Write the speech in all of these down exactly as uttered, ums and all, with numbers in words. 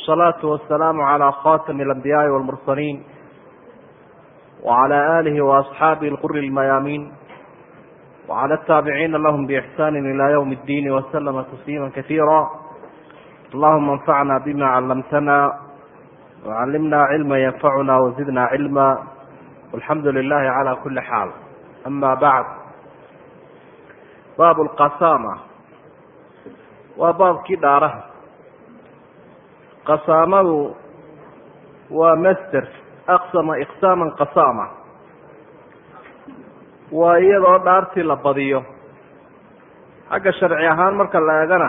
والصلاة والسلام على خاتم الأنبياء والمرسلين وعلى آله وأصحابه الغر الميامين وعلى التابعين لهم بإحسان إلى يوم الدين وسلم تسليما كثيرا. اللهم انفعنا بما علمتنا وعلمنا علما ينفعنا وزدنا علما والحمد لله على كل حال. أما بعد، باب القسامة waa baabkii dhaaraha. qasaamadu waa master aqsama iqsaaman qasaama, waa iyadoo dhaartii la badiyo. xagga sharci ahaan marka la eegana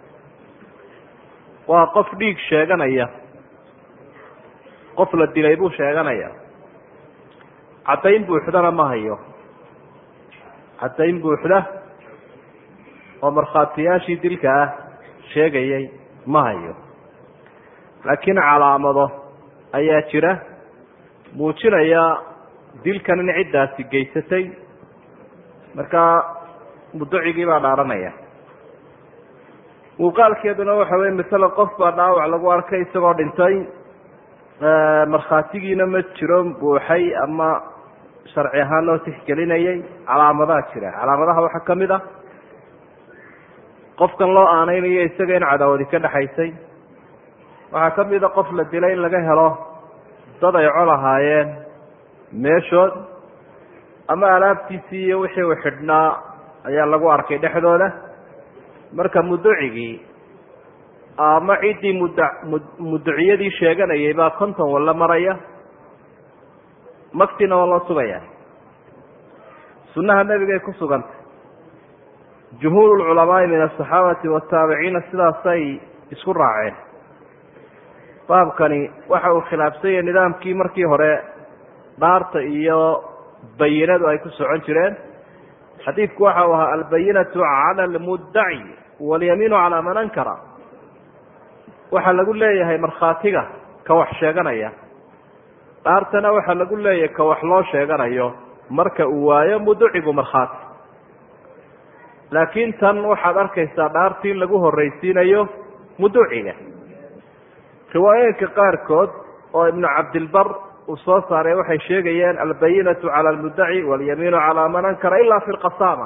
waa qof dhiig sheeganaya, qof la dilay buu sheeganaya, caddayn buuxdana ma hayo. caddayn buuxda oo markhaatiyaashii dilka ah sheegayay ma hayo, laakiin calaamado ayaa jira muujinaya dilkan in ciddaasi geysatay. markaa mudacigii baa dhaaranaya. muuqaalkeeduna waxa weye masale qof baa dhaawac lagu arkay isagoo dhintay, markhaatigiina ma jiro buuxay ama sharci ahaan loo tixgelinayay. calaamadaha jira. calaamadaha waxaa ka mid ah qofkan loo aaneynayo isaga in cadaawadi ka dhexaysay. waxaa ka mid a qof la dilay in laga helo dad ay col ahaayeen meeshood, ama alaabtiisii iyo wixii uu xidhnaa ayaa lagu arkay dhexdooda. marka mudacigii ama ciddii muda mudaciyadii sheeganayay baa konton walla maraya, magtina waa loo sugaya. sunnaha nebigay ku sugantay. jumhuur lculamaai min asaxaabati wataabiciina sidaasay isku raaceen. baabkani waxa uu khilaafsan yahay nidaamkii markii hore dhaarta iyo bayinadu ay ku socon jireen. xadiidku waxa uu ahaa albayinatu cala almuddaci walyamiinu calaa man ankara. waxaa lagu leeyahay markhaatiga ka wax sheeganaya, dhaartana waxaa lagu leeyahay ka wax loo sheeganayo marka uu waayo muducigu markhaati. laakiin tan waxaad arkaysaa dhaartii in lagu horraysiinayo muduciga. riwaayooyinka qaarkood oo ibnu cabdilbar uu soo saaray waxay sheegayeen albayinatu cala almuddaci walyamiinu calaa man ankara ilaa fi lqasaama.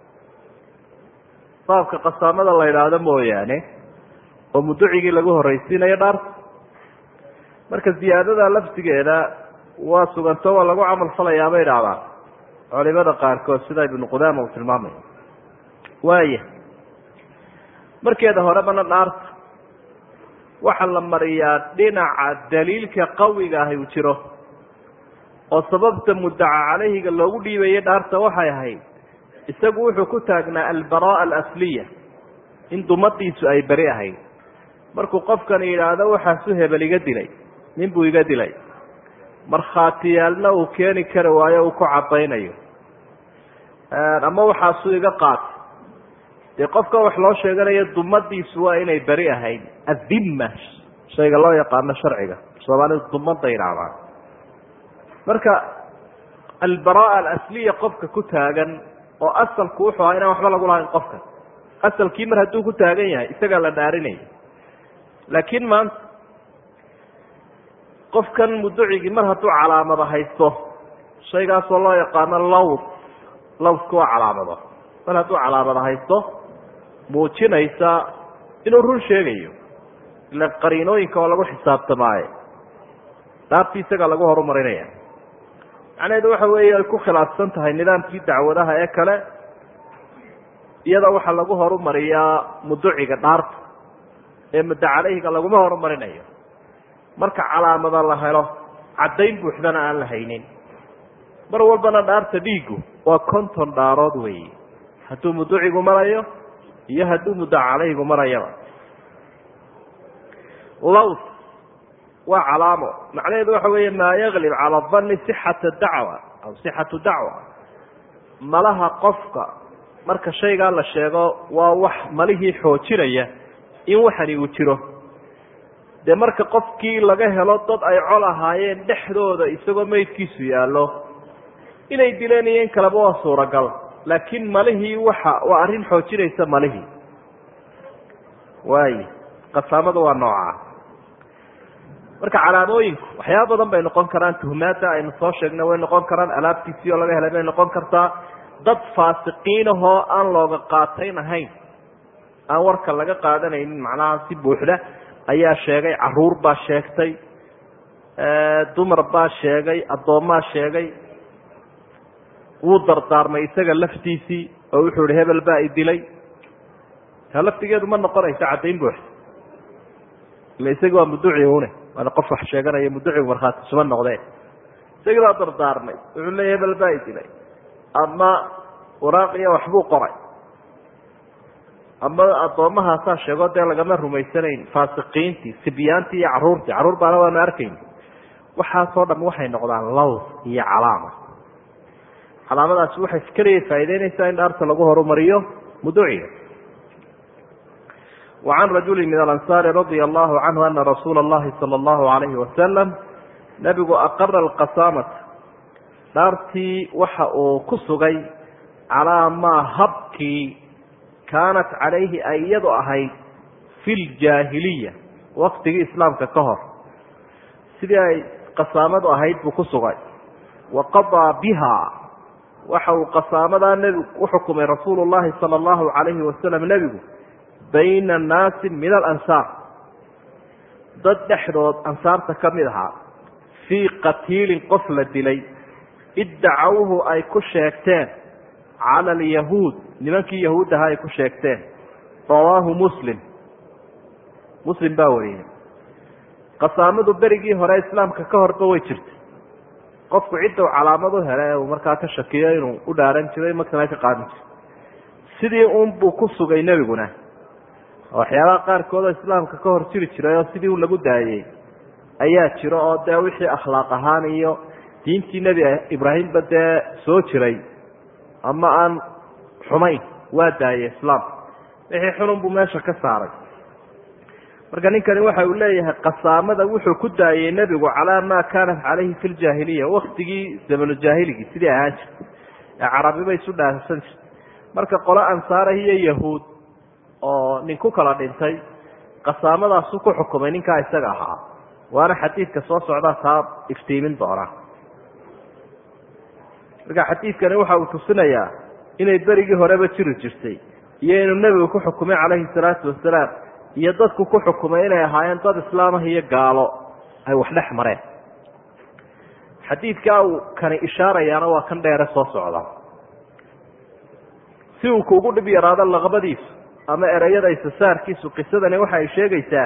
baabka qasaamada la yidhaahdo mooyaane oo muducigii lagu horraysiinayo dhaarta. marka ziyaadada lafsigeeda waa suganto waa lagu camal falayaa bay idhaahdaan culimada qaarkood, sida ibnu qudaama uu tilmaamay. waaya markeeda horebana dhaarta waxaa la mariyaa dhinaca daliilka qawiga ahi uu jiro, oo sababta muddaca calayhiga loogu dhiibayay dhaarta waxay ahayd isagu wuxuu ku taagnaa albaraa'a alasliya, in dumadiisu ay beri ahayd. markuu qofkan yidhaahdo waxaasu hebel iga dilay, nin buu iga dilay, markhaatiyaalna uu keeni kari waayo uu ku caddaynayo, ama waxaasuu iga qaatay, dee qofka wax loo sheeganayo dumadiisu waa inay beri ahayd. addimma shayga loo yaqaano sharciga, soomaalidu dumada yidhaahdaan. marka albaraa'a alasliya qofka ku taagan, oo asalku wuxuu ahaa inaan waxba lagu lahayn qofka. asalkii mar hadduu ku taagan yahay isagaa la dhaarinaya. laakiin maanta qofkan muducigii mar hadduu calaamado haysto, shaygaasoo loo yaqaano laws lawsku waa calaamado. mar hadduu calaamado haysto muujinaysa inuu run sheegayo, ila qariinooyinka oo lagu xisaabtamaaye, dhaartii isagaa lagu horumarinaya. macnaheedu waxa weeye ay ku khilaafsan tahay nidaamkii dacwadaha ee kale. iyada waxaa lagu horumariyaa muduciga dhaarta, ee mudda calayhiga laguma horumarinayo. marka calaamada la helo, caddayn buuxdana aan la haynin. mar walbana dhaarta dhiigu waa konton dhaarood weeye, hadduu muducigu marayo iyo hadduu mudda calayhigu marayaba. laws waa calaamo. macnaheedu waxa weeye maa yaglib cala danni sixata dacwa aw sixatu dacwa. malaha qofka marka shaygaa la sheego waa wax malihii xoojinaya in waxani uu jiro. dee marka qofkii laga helo dad ay col ahaayeen dhexdooda isagoo meydkiisu yaallo, inay dileen iyo in kaleba waa suuragal. laakiin malihii waxa waa arrin xoojinaysa malihii. waayo qasaamada waa nooca. marka calaamooyinku waxyaaba badan bay noqon karaan. tuhmaada aynu soo sheegna way noqon karaan, alaabtiisii oo laga helay bay noqon kartaa, dad faasiqiinahoo aan looga qaatayn ahayn, aan warka laga qaadanaynin macnaha si buuxda ayaa sheegay, caruur baa sheegtay, dumar baa sheegay, addoommaa sheegay, wuu dardaarmay isaga laftiisii oo wuxuu ihi hebel baa i dilay. taa laftigeedu ma noqonayso caddayn buuxda, ila isagi waa muduci une, waana qof wax sheeganaya, muducigu markhaati suma noqdee. isagii baa dardaarmay, wuxuu leeya hebel baa i dilay, ama waraaqiya waxbuu qoray, ama addoommahaasaa sheego dee lagama rumaysanayn, faasiqiintii, sibyaantii iyo carruurtii, carruur baana waanu arkayn. waxaasoo dham waxay noqdaan laws iyo calaama. calaamadaasi waxay keliya faa'iideynaysaa in dhaarta lagu horumariyo muduciga. وعن رجل من الأنصار رضي الله عنه أن رسول الله صلى الله عليه وسلم نبgu أقر القسامة dhaartii waxa uu ku sugay calىa maa habkii kaanat calayhi ay iyadu ahayd fi ljaahiliya waktigii islaamka ka hor sidii ay qasaamadu ahayd buu ku sugay. waqadaa biha waxa uu qasaamadaa nebigu u xukumay rasuulu llahi salى اllahu عalayhi wasalam nebigu bayna annaasi min alansaar, dad dhexdood ansaarta ka mid ahaa, fii qatiilin qof la dilay iddacawhu ay ku sheegteen cala alyahuud, nimankii yahuud ahaa ay ku sheegteen. rawaahu muslim, muslim baa wariyey. qasaamadu berigii hore islaamka ka horba way jirtay. qofku cidda u calaamad u hele uu markaa ka shakiyo inuu u dhaaran jiray, magtana ka qaadan jiray. sidii un buu ku sugay nebiguna. waxyaabaha qaarkood oo islaamka ka hor jiri jiray oo sidii un lagu daayey ayaa jiro, oo dee wixii akhlaaq ahaan iyo diintii nebi ibraahimba dee soo jiray ama aan xumayn waa daayey islaamka. wixii xunun buu meesha ka saaray. marka ninkani waxa uu leeyahay qasaamada wuxuu ku daayey nebigu calaa maa kaanat calayhi fi ljaahiliya, waktigii zamanuljaahiligii sidii ahaan jirtay ee carabiba isu dhaarsan jirtay. marka qolo ansaara iyo yahuud oo nin ku kala dhintay, qasaamadaasu ku xukumay ninkaa isaga ahaa. waana xadiidka soo socdaa taa iftiimin doona. marka xadiidkani waxa uu tusinayaa inay berigii horeba jiri jirtay, iyo inuu nebigu ku xukumay calayhi salaatu wasalaam, iyo dadku ku xukumay inay ahaayeen dad islaamah iyo gaalo ay wax dhex mareen. xadiidkaa uu kani ishaarayaana waa kan dheere soo socda, si uu kuugu dhib yaraado laqbadiisu ama ereyada isasaarkiisu. qisadani waxa ay sheegaysaa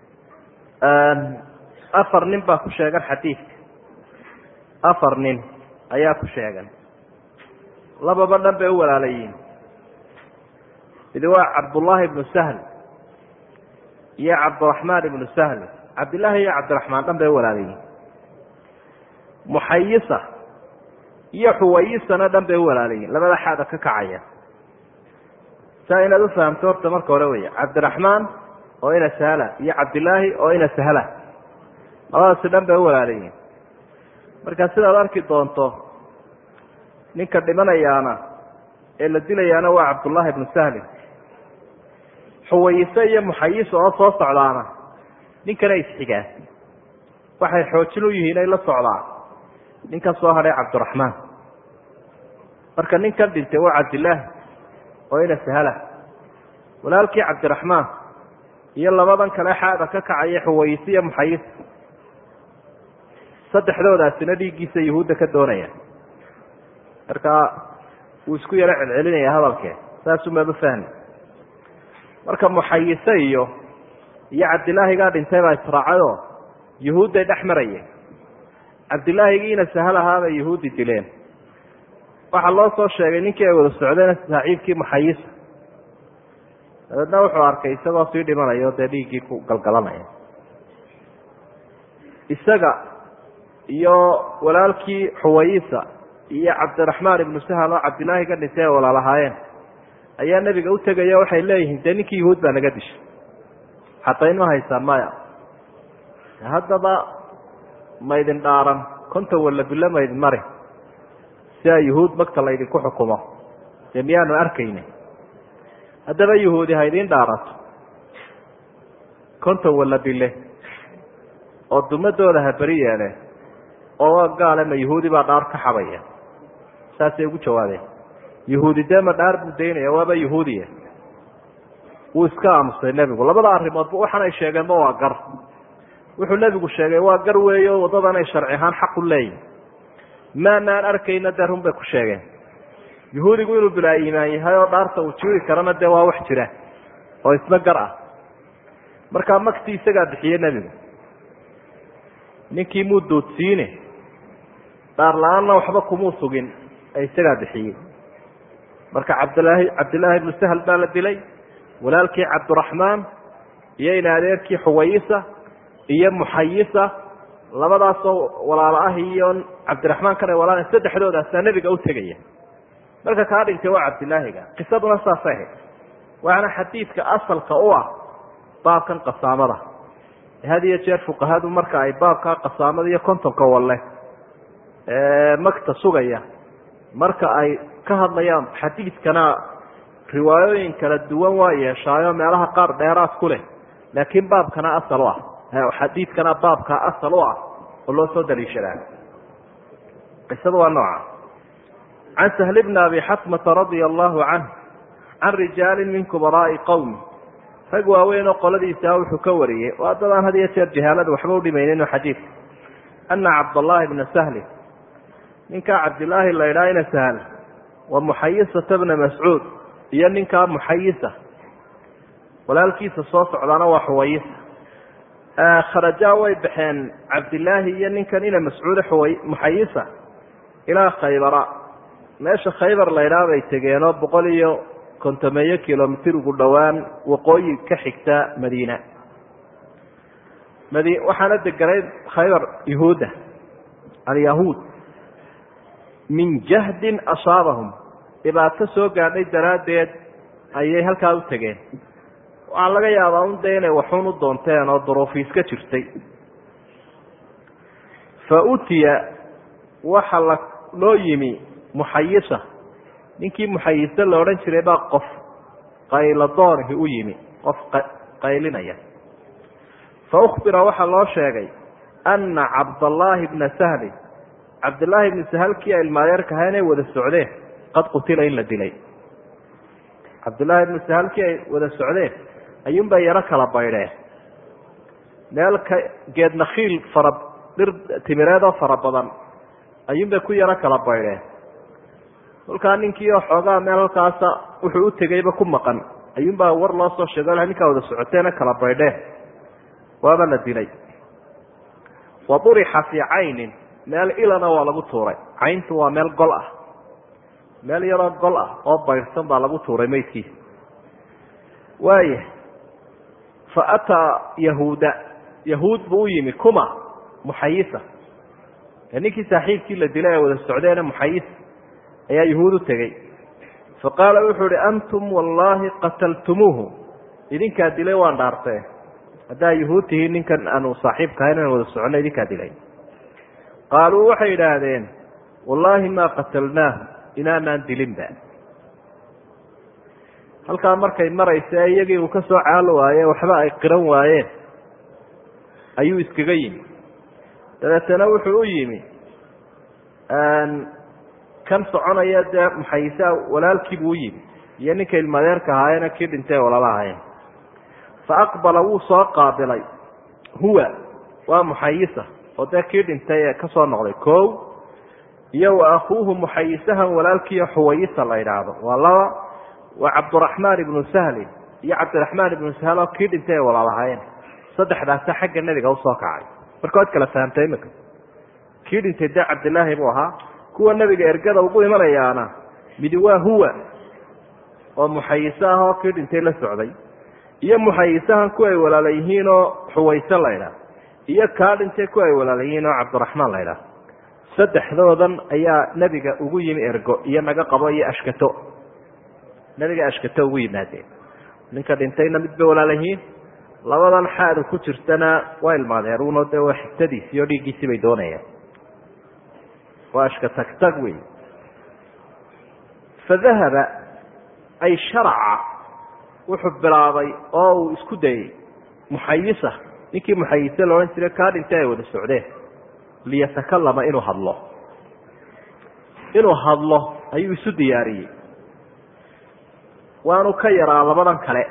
afar nin baa ku sheegan xadiidka, afar nin ayaa ku sheegan, lababa dhan bay u walaalayiin. midi waa cabdullaahi ibnu sahl iyo cabdiraxmaan ibnu sahl. cabdillaahi iyo cabdiraxmaan dhan bay u walaalayiin. muxayisa iyo xuwayisana dhan bay u walaalayiin, labada xaada ka kacaya. saa inaad u fahamto horta marka hore wey, cabdiraxmaan oo ina sahla iyo cabdillaahi oo ina sahla, labadaasi dhan bay u walaalayiin. markaa sidaad arki doonto ninka dhimanayaana ee la dilayaana waa cabdullaahi ibnu sahlin. xuwayise iyo muxayisa oo soo socdaana ninkana isxigaan, waxay xoojin u yihiin ay la socdaan ninkan soo hadhay cabdiraxmaan. marka ninkan dhintay waa cabdillaahi oo ina sahla, walaalkii cabdiraxmaan iyo labadan kale xaada ka kacaya xuwayise iyo muxayis. saddexdoodaasina dhiiggiisa yahuudda ka doonaya. markaa wuu isku yaro celcelinaya hadalkee, saasumaba fahmi. marka muxayise iyo iyo cabdilaahigaa dhintay baa israacayoo yahuudday dhex marayeen. cabdilaahigiina sahal ahaabay yahuudi dileen. waxaa loo soo sheegay ninkii ay wada socdeen saaxiibkii muxayisa. dabeedna wuxuu arkay isagoo sii dhimanayo dee dhiiggii ku galgalanaya. isaga iyo walaalkii xuwayisa iyo cabdiraxmaan ibnu sahal oo cabdilaahi ka dhintay ay walaalahaayeen ayaa nebiga u tegaya. waxay leeyihiin dee ninkii yahuud baa naga dishay, xataa inma haysaa maya. haddaba maydin dhaaran konton walla bilo maydin mari si a yahuud magta laydinku xukumo, dee miyaanu arkayni. haddaba yahuudi ha idiin dhaarato konton walla bile oo dumadooda ha beri yeele oo gaale ma yahuudi baa dhaar ka xabaya saasay ugu jawaabeen yahuudi dee ma dhaar buu daynaya waaba yahuudiya wuu iska aamusay nebigu labada arrimoodba waxaan ay sheegeenba waa gar wuxuu nebigu sheegay waa gar weeyo waddadan ay sharci ahaan xaq u leeyihin maanaan arkayna dee run bay ku sheegeen yahuudigu inuu bilaa iimaan yahay oo dhaarta uu jiri karana dee waa wax jira oo isna gar ah markaa magtii isagaa bixiye nebigu ninkii muu doodsiine dhaar la-aanna waxba kumuu sugin ee isagaa bixiyey marka cabdilaahi cabdillaahi ibnu sahal baa la dilay walaalkii cabdiraxmaan iyo in adeerkii xuwayisa iyo muxayisa labadaasoo walaalo ah iyo cabdiraxmaan kana walaal saddexdoodaasaa nebiga u tegaya marka kaa dhintay waa cabdilaahiga qisaduna saasay ahayd waxaana xadiidka asalka u ah baabkan qasaamada had iyo jeer fuqahadu marka ay baabkaa qasaamada iyo kontonka walle magta sugaya marka ay ka hadlayaan xadiidkana riwaayooyin kala duwan waa yeeshaayo meelaha qaar dheeraad ku leh laakiin baabkana asal u ah xadiidkana baabkaa asal u ah oo loo soo daliishadaa qisada waa nooca can sahl bni abi xatmata radia allahu canh can rijaalin min kubaraa'i qowmi rag waaweyn oo qoladiisa wuxuu ka wariyey waa dadaan had iyo jeer jahaalada waxba u dhimaynin xadiidka ana cabdallaahi bna sahli ninkaa cabdilaahi la ydhaha ina sahl wa muxayisata bna mascuud iyo ninkaa muxayisa walaalkiisa soo socdaana waa xuwayisa kharajaa way baxeen cabdilaahi iyo ninkan ina mascuude muxayisa ilaa khaybara meesha khaybar la ydhaha bay tegeenoo boqol iyo kontomeeyo kilomitr ugu dhowaan waqooyi ka xigta madiina mad waxaana deganay khaybar yahuuda alyahuud min jahdin asaabahum dhibaato soo gaadhay daraaddeed ayay halkaa u tegeen waxaa laga yaabaa un de inay waxuun u doonteen oo duruufiis ka jirtay fa utiya waxa la loo yimi muxayisa ninkii muxayise la odhan jiray baa qof qayladoonhi u yimi qof qaylinaya fa ukhbira waxaa loo sheegay anna cabdallaahi bna sahli cabdillaahi ibni sahalkii ay ilmaadeerka ahaa inay wada socdeen qad qutila in la dilay cabdillaahi ibni sahalkii ay wada socdeen ayuunbay yaro kala baydheen meel ka geed nakhiil fara dhir timireedoo fara badan ayuunbay ku yaro kala baydheen kolkaa ninkii oo xoogaa meel halkaasa wuxuu u tegayba ku maqan ayuunbaa war loo soo sheego ninkaa wada socoteena kala baydheen waaba la dilay wa durixa fii caynin meel ilana waa lagu tuuray cayntu waa meel gol ah meel yaroo gol ah oo baydhsan baa lagu tuuray meydkiisa waaya fa ataa yahuuda yahuud buu u yimi kuma muxayisa ninkii saaxiibkii la dilay ee wada socdeena muxayisa ayaa yahuud u tegey faqaala wuxuu ihi antum wallaahi qataltumuuhu idinkaa dilay waan dhaartee haddaa yahuud tihiin ninkan aanu saaxiibka ahayn inaan wada soconno idinkaa dilay qaaluu waxay idhaahdeen wallaahi maa qatalnaahu inaanaan dilinba halkaa markay maraysa iyagii uu ka soo caalo waaye waxba ay qiran waayeen ayuu iskaga yimi dabeetana wuxuu u yimi kan soconaya dee muxayisaa walaalkiibuu u yimi iyo ninka ilmadeerka ahaayena kii dhintay walala ahayn fa aqbala wuu soo qaabilay huwa waa muxayisa oo dee kii dhintay ee kasoo noqday kow iyo wa akuuhu muxayisahan walaalkiiyo xuwayisa la idhaahdo waa laba waa cabdiraxmaan ibnu sahli iyo cabdiraxmaan ibnu sahl oo kii dhintay ee walaalahaayeen saddexdaasa xagga nebiga usoo kacay marka waad kala fahamtay imika kii dhintay dee cabdilaahi buu ahaa kuwa nebiga ergada ugu imanayaana midi waa huwa oo muxayise ah oo kii dhintay la socday iyo muxayisahan ku ay walaala yihiin oo xuwayse la ydhaah iyo kaa dhintay ku ay walaala yihiin oo cabdiraxmaan la ydhaah saddexdoodan ayaa nebiga ugu yimi ergo iyo naga qabo iyo ashkato nebiga ashkato ugu yimaadeen ninka dhintayna mid bay walaala yihiin labadan xaadu ku jirtana waa ilmaadeeruno dee waa xigtadiisi oo dhiiggiisii bay doonayaan waa ashka tagtag wey fadahaba ay sharaca wuxuu bilaabay oo uu isku dayey muxayisa ninkii muxayise la odhan jiray kaa dhintay ay wada socdeen liyatakallama inuu hadlo inuu hadlo ayuu isu diyaariyey waanu ka yaraa labadan kale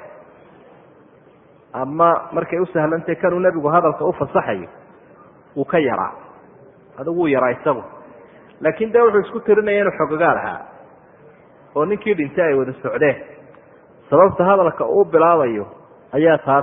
ama markay u sahlantay kanuu nebigu hadalka u fasaxayo wuu ka yaraa adigu wuu yaraa isagu laakiin dee wuxuu isku tirinaya inuu xogogaa lahaa oo ninkii dhintay ay wada socdeen sababta hadalka uu bilaabayo ayaa taas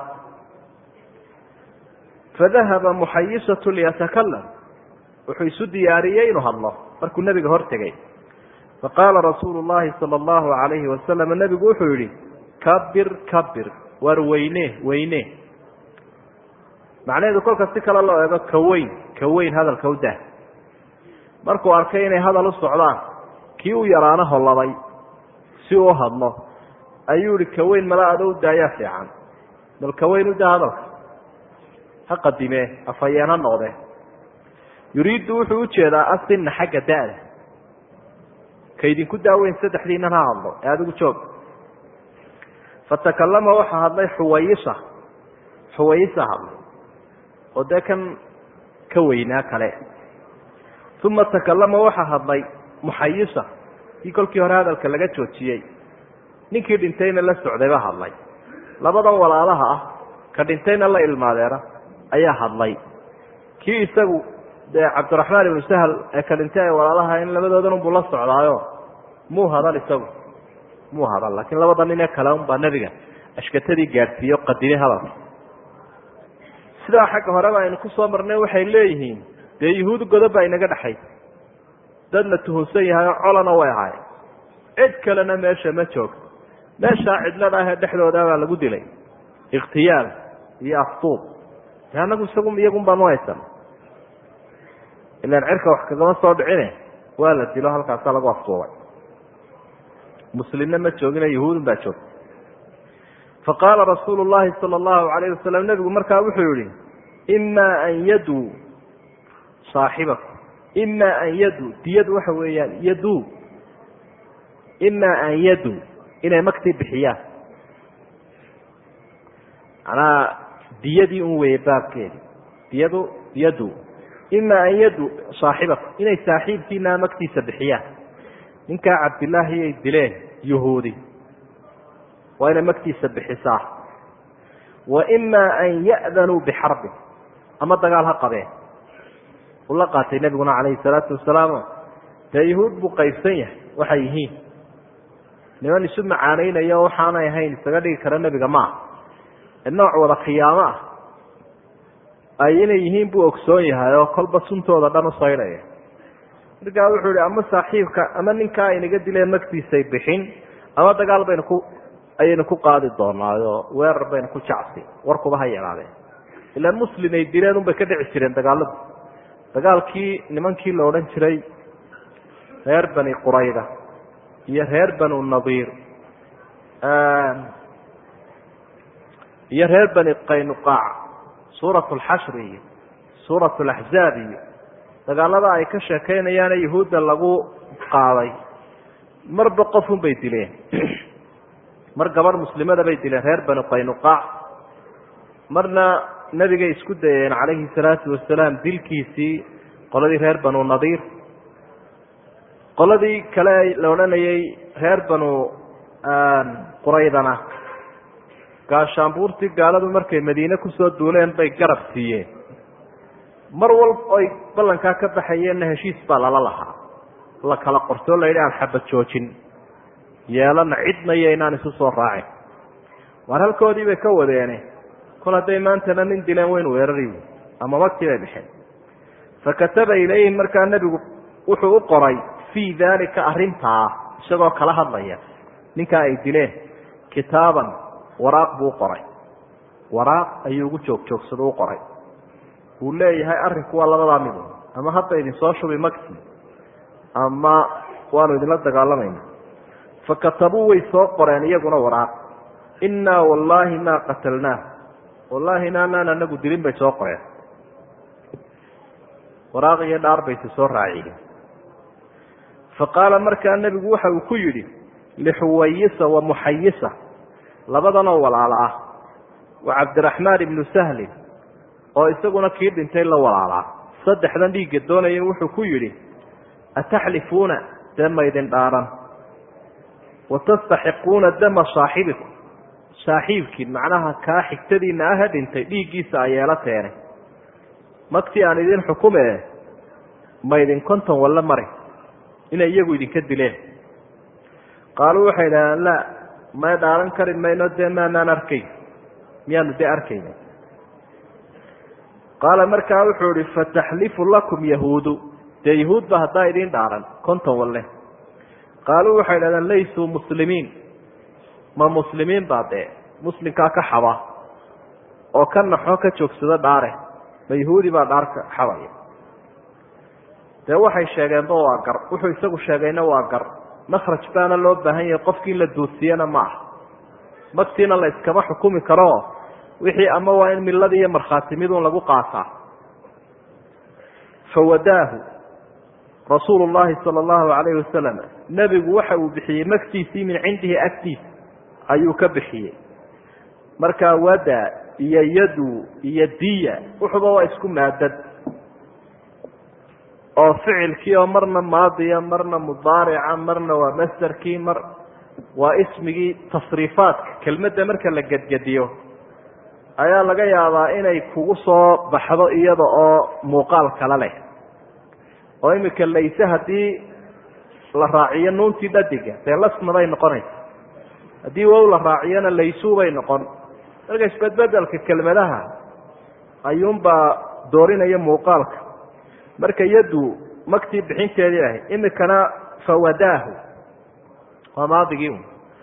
fadahaba muxayisatu liyatakalam wuxuu isu diyaariyey inuu hadlo markuu nebiga hor tegay faqaala rasuulu llahi sala allahu alayhi wasalam nebigu wuxuu yihi kabir kabir war weyne weyne macnaheedu kolka si kale loo eego kaweyn kaweyn hadalka u dah markuu arkay inay hadal u socdaan kii u yaraana holladay si uu hadlo ayuu ihi kaweyn mala ada u daayaa fiican bal kaweyn u daa hadalka ha qadimee afhayeen ha noqde yuriiddu wuxuu ujeedaa asinna xagga da-da kaydinku daaweyn saddexdiinan ha hadlo ee adigu joog fatakallama waxaa hadlay xuwayisa xuwayisa hadlay oo dee kan ka weynaa kale uma takallama waxaa hadlay muxayisa kii kolkii hore hadalka laga joojiyey ninkii dhintayna la socdayba hadlay labadan walaalaha ah ka dhintayna la ilmaadeena ayaa hadlay kii isagu dee cabdiraxmaan ibnu sahl ee ka dhintay ay walaalaha in labadoodan unbuu la socdaayo muu hadal isagu muu hadal laakiin labada nin ee kale unbaa nebiga ashkatadii gaadhsiiyo qadimay hadalka sidaa xagga horeba aynu ku soo marnay waxay leeyihiin dee yuhuud godob baa inaga dhexay dad la tuhunsan yahay oo colana way ahay cid kalena meesha ma joogto meeshaa cidlada ahee dhexdooda baa lagu dilay ikhtiyaal iyo aftuub de anagu isagu iyagun baanu haysan ilaan cirka wax kagama soo dhicine waa la dilo halkaasaa lagu aftuubay muslimna ma joogine yahuudun baa joogta faqaala rasuulu llahi sala allahu alayh wasalam nebigu markaa wuxuu yihi imaa an yaduu saaxibakum imaa an yaduu diyadu waxa weeyaan yaduu imaa an yaduu inay magtii bixiyaan manaa diyadii un weeye baabkeedi diyadu yadu imaa an yadu saaxibakum inay saaxiibkiina magtiisa bixiyaan ninkaa cabdillaahi ay dileen yahuudi waa inay magtiisa bixisaa wa imaa an ya'danuu bixarbin ama dagaal ha qabeen uu la qaatay nebiguna calayhi salaatu wasalaam dee yahuud buu qaybsan yahay waxay yihiin niman isu macaanaynaya oo waxaanay ahayn isaga dhigi kara nebiga maaha ee nooc wada khiyaamo ah ay inay yihiin buu ogsoon yahay oo kolba suntooda dhan u saydhaya markaa wuxuu ihi ama saaxiibka ama ninkaa aynaga dileen magtiisay bixin ama dagaal baynu ku ayaynu ku qaadi doonaayo weerar baynu ku jacsi warkuba ha yeelaadeen ilaan muslim ay dileen unbay ka dhici jireen dagaaladu dagaalkii nimankii la odhan jiray reer bani qurayda iyo reer banu nadiir iyo reer bani qaynuqaac suurat alxashri iyo suurat alaxzaab iyo dagaalada ay ka sheekeynayaane yahuudda lagu qaaday marba qofun bay dileen mar gabadh muslimada bay dileen reer bani qaynuqaac marna nebigay isku dayeen calayhi salaatu wasalaam dilkiisii qoladii reer banu nadiir qoladii kale la odhanayay reer banu quraydana gaashaanbuurtii gaaladu markay madiine kusoo duuleen bay garab siiyeen mar walba oy ballankaa ka baxayeenna heshiis baa lala lahaa la kala qortoo la yidhi aan xabad joojin yeelana cidnaiyo inaan isu soo raacin waar halkoodii bay ka wadeene kol hadday maantana nin dileen waynu weerari ama magtii bay bixeen fakataba ilayhim markaa nebigu wuxuu u qoray fii daalika arrintaa isagoo kala hadlaya ninkaa ay dileen kitaaban waraaq buu qoray waraaq ayuu ugu joog joogsada u qoray wuu leeyahay arrinku waa labadaa midu ama hadda idin soo shubi magtii ama waanu idinla dagaalamayna fakatabuu way soo qoreen iyaguna waraaq innaa wallaahi maa qatalnaah wallaahi naanaan anagu dilin bay soo qoreen waraaq iyo dhaar bayse soo raaciyeen faqaala markaa nebigu waxa uu ku yidhi lixuwayisa wa muxayisa labadanoo walaalo ah wa cabdiraxmaan ibnu sahlin oo isaguna kii dhintay la walaalaa saddexdan dhiigga doonaya wuxuu ku yidhi ataxlifuuna dama idin dhaaran watastaxiquuna dama saaxibikum saaxiibkiin macnaha kaa xigtadiina aha dhintay dhiiggiisa ayeela teenay magtii aan idin xukume ma idin konton walla mari inay iyagu idinka dileen qaaluu waxay idhahdeen la may dhaaran kari mayno dee maanaan arkayn miyaanu dee arkayna qaala markaa wuxuu ihi fataxlifu lakum yahuudu dee yahuud ba haddaa idiin dhaaran konton walle qaaluu waxay idhahdeen laysuu muslimiin ma muslimiin baa dee muslimkaa ka xaba oo ka naxo ka joogsado dhaare ma yahuudi baa dhaarka xabaya dee waxay sheegeenba waa gar wuxuu isagu sheegayna waa gar makhraj baana loo baahan yahay qofkii in la duudsiyana ma aha magtiina la iskama xukumi karo wixii ama waa in milladii iyo markhaatimiduun lagu qaataa fawadaahu rasuulu llaahi sala allahu calayhi wasalam nebigu waxa uu bixiyey magtiisii min cindihi agtiisa ayuu ka bixiyey markaa wada iyo yadu iyo diya wuxuba waa isku maadad oo ficilkii oo marna maadiya marna mudaarica marna waa masderkii mar waa ismigii tasriifaadka kelmadda marka la gedgediyo ayaa laga yaabaa inay kugu soo baxdo iyada oo muuqaal kala leh oo imika layse haddii la raaciyo nuuntii dhadiga dee lasna bay noqonaysa haddii wow la raaciyona laysuu bay noqon marka isbedbedelka kelmadaha ayuunbaa doorinaya muuqaalka marka yadu magtii bixinteedii ahay imikana fawadaahu waa maadigii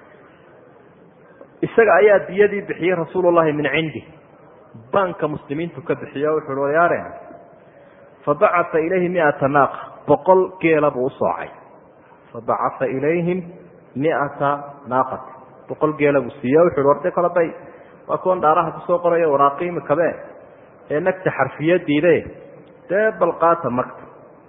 isaga ayaa diyadii bixiyey rasuulullahi min cindi banka muslimiintu ka bixiyo wuxuu hi wayaareen fabacata ilayhi miata naaqa boqol geela buu usoocay fabacata ilayhim miata naaqat boqol geela buu siiye wuxu hi warde kale bay waa kuwan dhaaraha kusoo qoraya waraaqiimi kabe ee nagta xarfiyadiide dee balqaata magta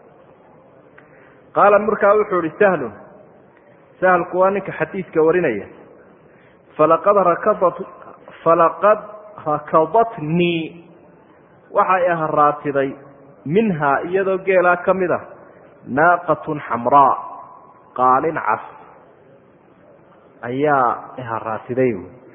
qaala markaa wuxuu ihi sahlun sahlku waa ninka xadiidka warinaya falaqad rakadat falaqad rakadatnii waxay aharaatiday minhaa iyadoo geelaa ka mid a naaqatun xamraa qaalin cas ayaa aharaatiday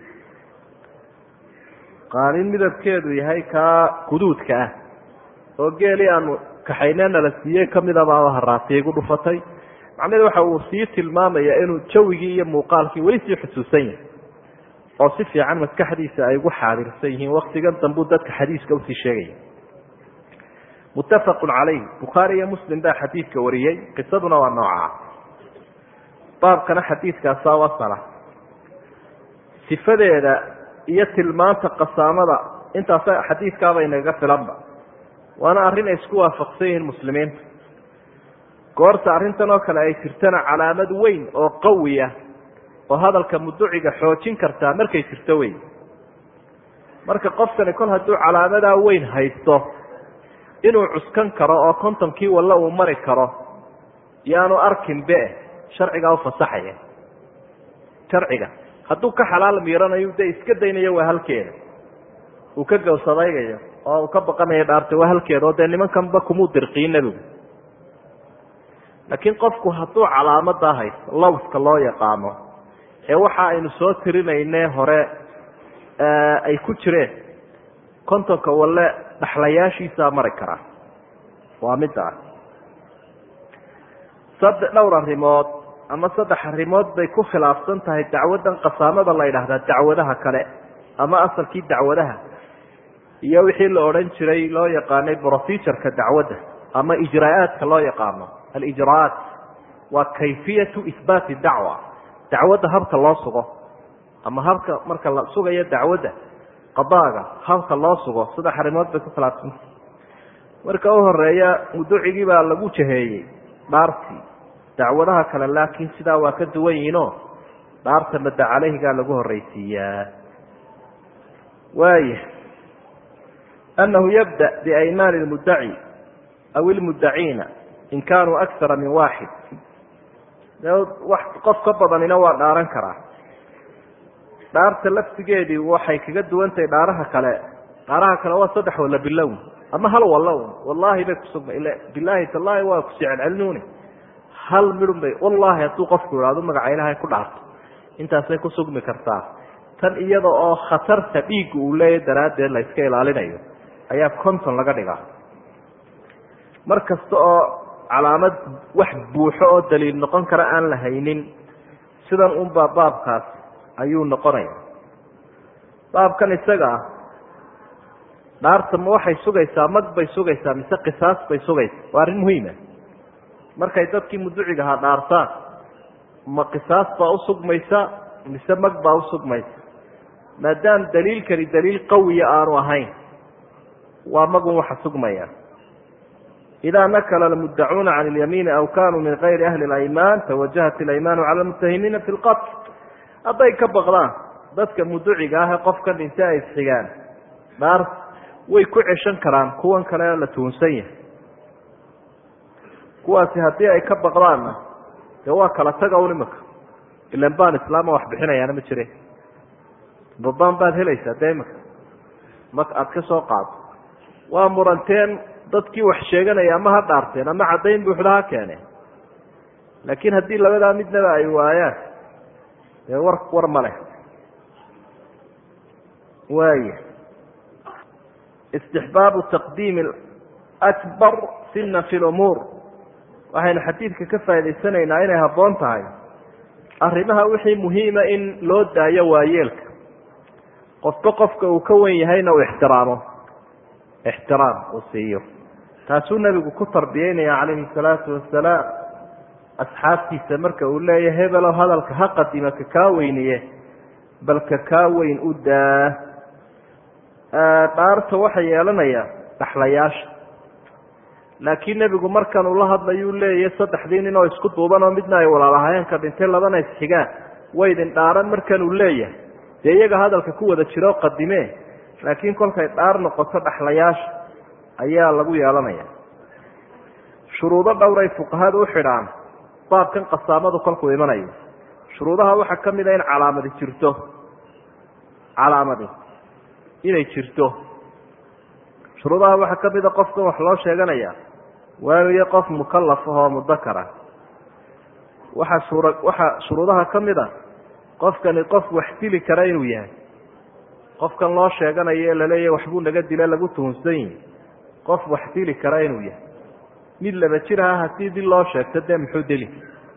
qaalin midabkeedu yahay kaa guduudka ah oo geelii aanu kaxaynena la siiyey kamidabaa haraatay igu dhufatay macnaheedu waxa uu sii tilmaamaya inuu jawigii iyo muuqaalkii weli sii xusuusan yahay oo si fiican maskaxdiisa ay ugu xaadirsan yihiin waktigan dambuu dadka xadiiska usii sheegaya muttafaqun calayh bukhaari iyo muslim baa xadiidka wariyey qisaduna waa noocaa baabkana xadiidkaasaa wasala sifadeeda iyo tilmaanta qasaamada intaasa xadiidkaaba inagaga filanba waana arrin ay isku waafaqsan yihiin muslimiinta goorta arrintan oo kale ay jirtana calaamad weyn oo qawiya oo hadalka muduciga xoojin kartaa markay jirto weyn marka qofkani kol hadduu calaamadaa weyn haysto inuu cuskan karo oo kontonkii walla uu mari karo yaanu arkin be sharcigaa ufasaxaya sharciga hadduu ka xalaal miiranayo dee iska daynayo waa halkeeda uu ka gawsadaygayo oo uu ka baqanayo dhaarta waa halkeeda oo dee nimankanba kumuu dirqiin nebigu laakiin qofku hadduu calaamadaa haysto lawska loo yaqaano ee waxa aynu soo tirinayne hore ay ku jireen kontonka walle dhaxlayaashiisaa mari karaa waa midda ah saddex dhowr arrimood ama saddex arrimood bay ku khilaafsan tahay dacwaddan qasaamada la yidhaahdaa dacwadaha kale ama asalkii dacwadaha iyo wixii la odhan jiray loo yaqaanay procedureka dacwadda ama ijraa'aadka loo yaqaano alijraa'aat waa kayfiyatu ihbaati dacwa dacwadda habka loo sugo ama habka marka la sugayo dacwadda qadaaga habka loo sugo saddex arrimood bay ku khilaafsanta marka u horeeya muducigii baa lagu jaheeyey dhaartii dacwadaha kale laakiin sidaa waa ka duwan yihiinoo dhaarta madda caleyhigaa lagu horreysiiyaa waaya annahu yabda biaymaani lmuddaci aw ilmuddaciina in kaanuu akara min waaxid wax qof ka badanina waa dhaaran karaa dhaarta laftigeedii waxay kaga duwan tahay dhaaraha kale qaaraha kale waa saddex wala bilow ama hal walaw wallahi bay kusugma ila billahi tallahi waa ku sicil cilnuuni hal midun bay wallahi hadduu qofku yiraahdo magaca ilaahay ku dhaarto intaasay ku sugmi kartaa tan iyada oo khatarta dhiig uu leeyahay daraadeed la iska ilaalinayo ayaa konton laga dhigaa markasta oo calaamad wax buuxo oo daliil noqon kara aan la haynin sidan un baa baabkaas ayuu noqonaya baabkan isaga dhaarta ma waxay sugaysaa mag bay sugaysaa mise qisaas bay sugaysaa waa arrin muhiima markay dadkii muduciga ahaa dhaartaan ma qisaas baa u sugmaysa mise mag baa u sugmaysa maadaam daliilkani daliil qawiya aanu ahayn waa magun waxa sugmaya idaa nakala almuddacuuna can ilyamiini aw kaanuu min kayri ahli اlaymaan tawajahat ilaymaanu cala almutahimiina fi lqatl hadday ka baqdaan dadka muduciga ah ee qofka dhintay ay isxigaan dhaar way ku ceshan karaan kuwan kale la tuhunsan yahay kuwaasi haddii ay ka baqdaanna dee waa kala taga un imika ilan baan islaama wax bixinayaana ma jire babaan baad helaysaa dee imika mak aada ka soo qaado waa muranteen dadkii wax sheeganaya ama ha dhaarteen ama caddayn buuxda ha keeneen laakiin haddii labadaa midnaba ay waayaan dee war war ma leh waaya istixbaabu taqdiimi akbar sina fi lumuur waxaynu xadiidka ka faa'idaysanaynaa inay habboon tahay arrimaha wixii muhiima in loo daayo waayeelka qofba qofka uu ka wen yahayna uu ixtiraamo ixtiraam uu siiyo taasuu nebigu ku tarbiyeynaya calayhi salaatu wasalaam asxaabtiisa marka uu leeyahay hebelow hadalka ha qadima ka kaa weyniye bal ka kaa weyn u daa dhaarta waxa yeelanaya dhaxlayaasha laakiin nebigu markan uu la hadlayuu leeyahay saddexdii nin oo isku duuban oo midna ay walaalahaayeen ka dhintay labana isxigaan waydin dhaaran markan uu leeyahay dee iyaga hadalka ku wada jiro qadimee laakiin kolkay dhaar noqoto dhaxlayaasha ayaa lagu yeelanaya shuruudo dhowray fuqahadu u xidhaan baabkan qasaamadu kolkuu imanayo shuruudaha waxaa ka mid a in calaamadi jirto calaamadi inay jirto shuruudaha waxaa ka mid a qofkan wax loo sheeganaya waayo qof mukallaf ahoo mudakara waxaa suura waxaa shuruudaha ka mid a qofkani qof wax dili kara inuu yahay qofkan loo sheeganayo ee laleeyahay waxbuu naga dila lagu tuhunsan yihi qof wax dili kara inuu yahay mid laba jir aha haddii dil loo sheegto dee muxuu dili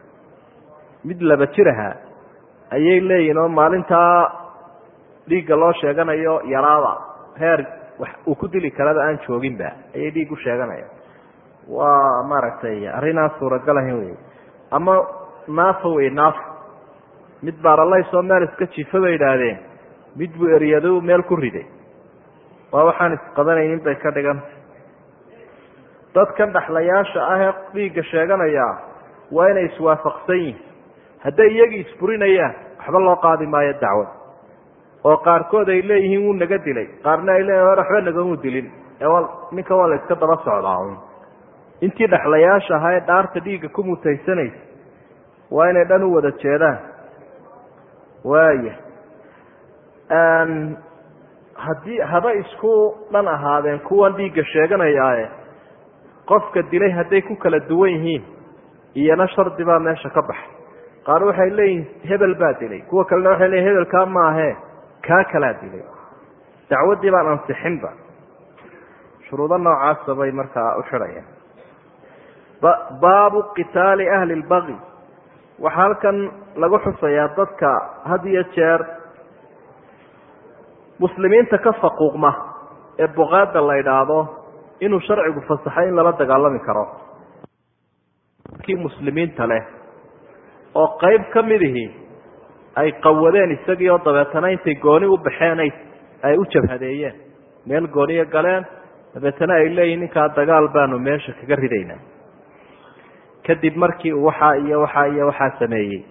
mid laba jir aha ayay leeyihin oo maalintaa dhiigga loo sheeganayo yaraada heer wax uu ku dili karaba aan jooginba ayay dhiig u sheeganaya waa maaragtay arrinaan suuragal ahayn wey ama naafa wey naafa mid baaralaysoo meel iska jiifa bay idhaahdeen mid buu eryado meel ku riday waa waxaan isqabanaynin bay ka dhiganta dadkan dhaxlayaasha ah ee dhiigga sheeganaya waa inay iswaafaqsan yihin hadday iyagii isburinayaan waxba loo qaadi maayo dacwad oo qaarkood ay leeyihiin wuu naga dilay qaarna ay leeyihin waxba nagamu dilin ee ninka waa la iska daba socdaa un intii dhaxlayaasha ahaa ee dhaarta dhiigga ku mutaysanaysa waa inay dhan u wada jeedaan waaya haddii haba isku dhan ahaadeen kuwan dhiigga sheeganayaae qofka dilay hadday ku kala duwan yihiin iyana shardi baa meesha ka baxay qaar waxay leeyihin hebel baa dilay kuwa kalena waxay leeyihin hebelkaa maahee kaa kalaa dilay dacwaddii baan ansixinba shuruudo noocaasa bay markaa u xidhayaan baabu qitaali ahli lbagi waxaa halkan lagu xusayaa dadka had iyo jeer muslimiinta ka faquuqma ee buqaada la idhaahdo inuu sharcigu fasaxay in lala dagaalami karo kii muslimiinta leh oo qayb ka midihii ay qawadeen isagii oo dabeetana intay gooni u baxeen ay u jabhadeeyeen meel gooniya galeen dabeetana ay leeyihin ninkaa dagaal baanu meesha kaga ridaynaa kadib markii uu waxaa iyo waxaa iyo waxaa sameeyey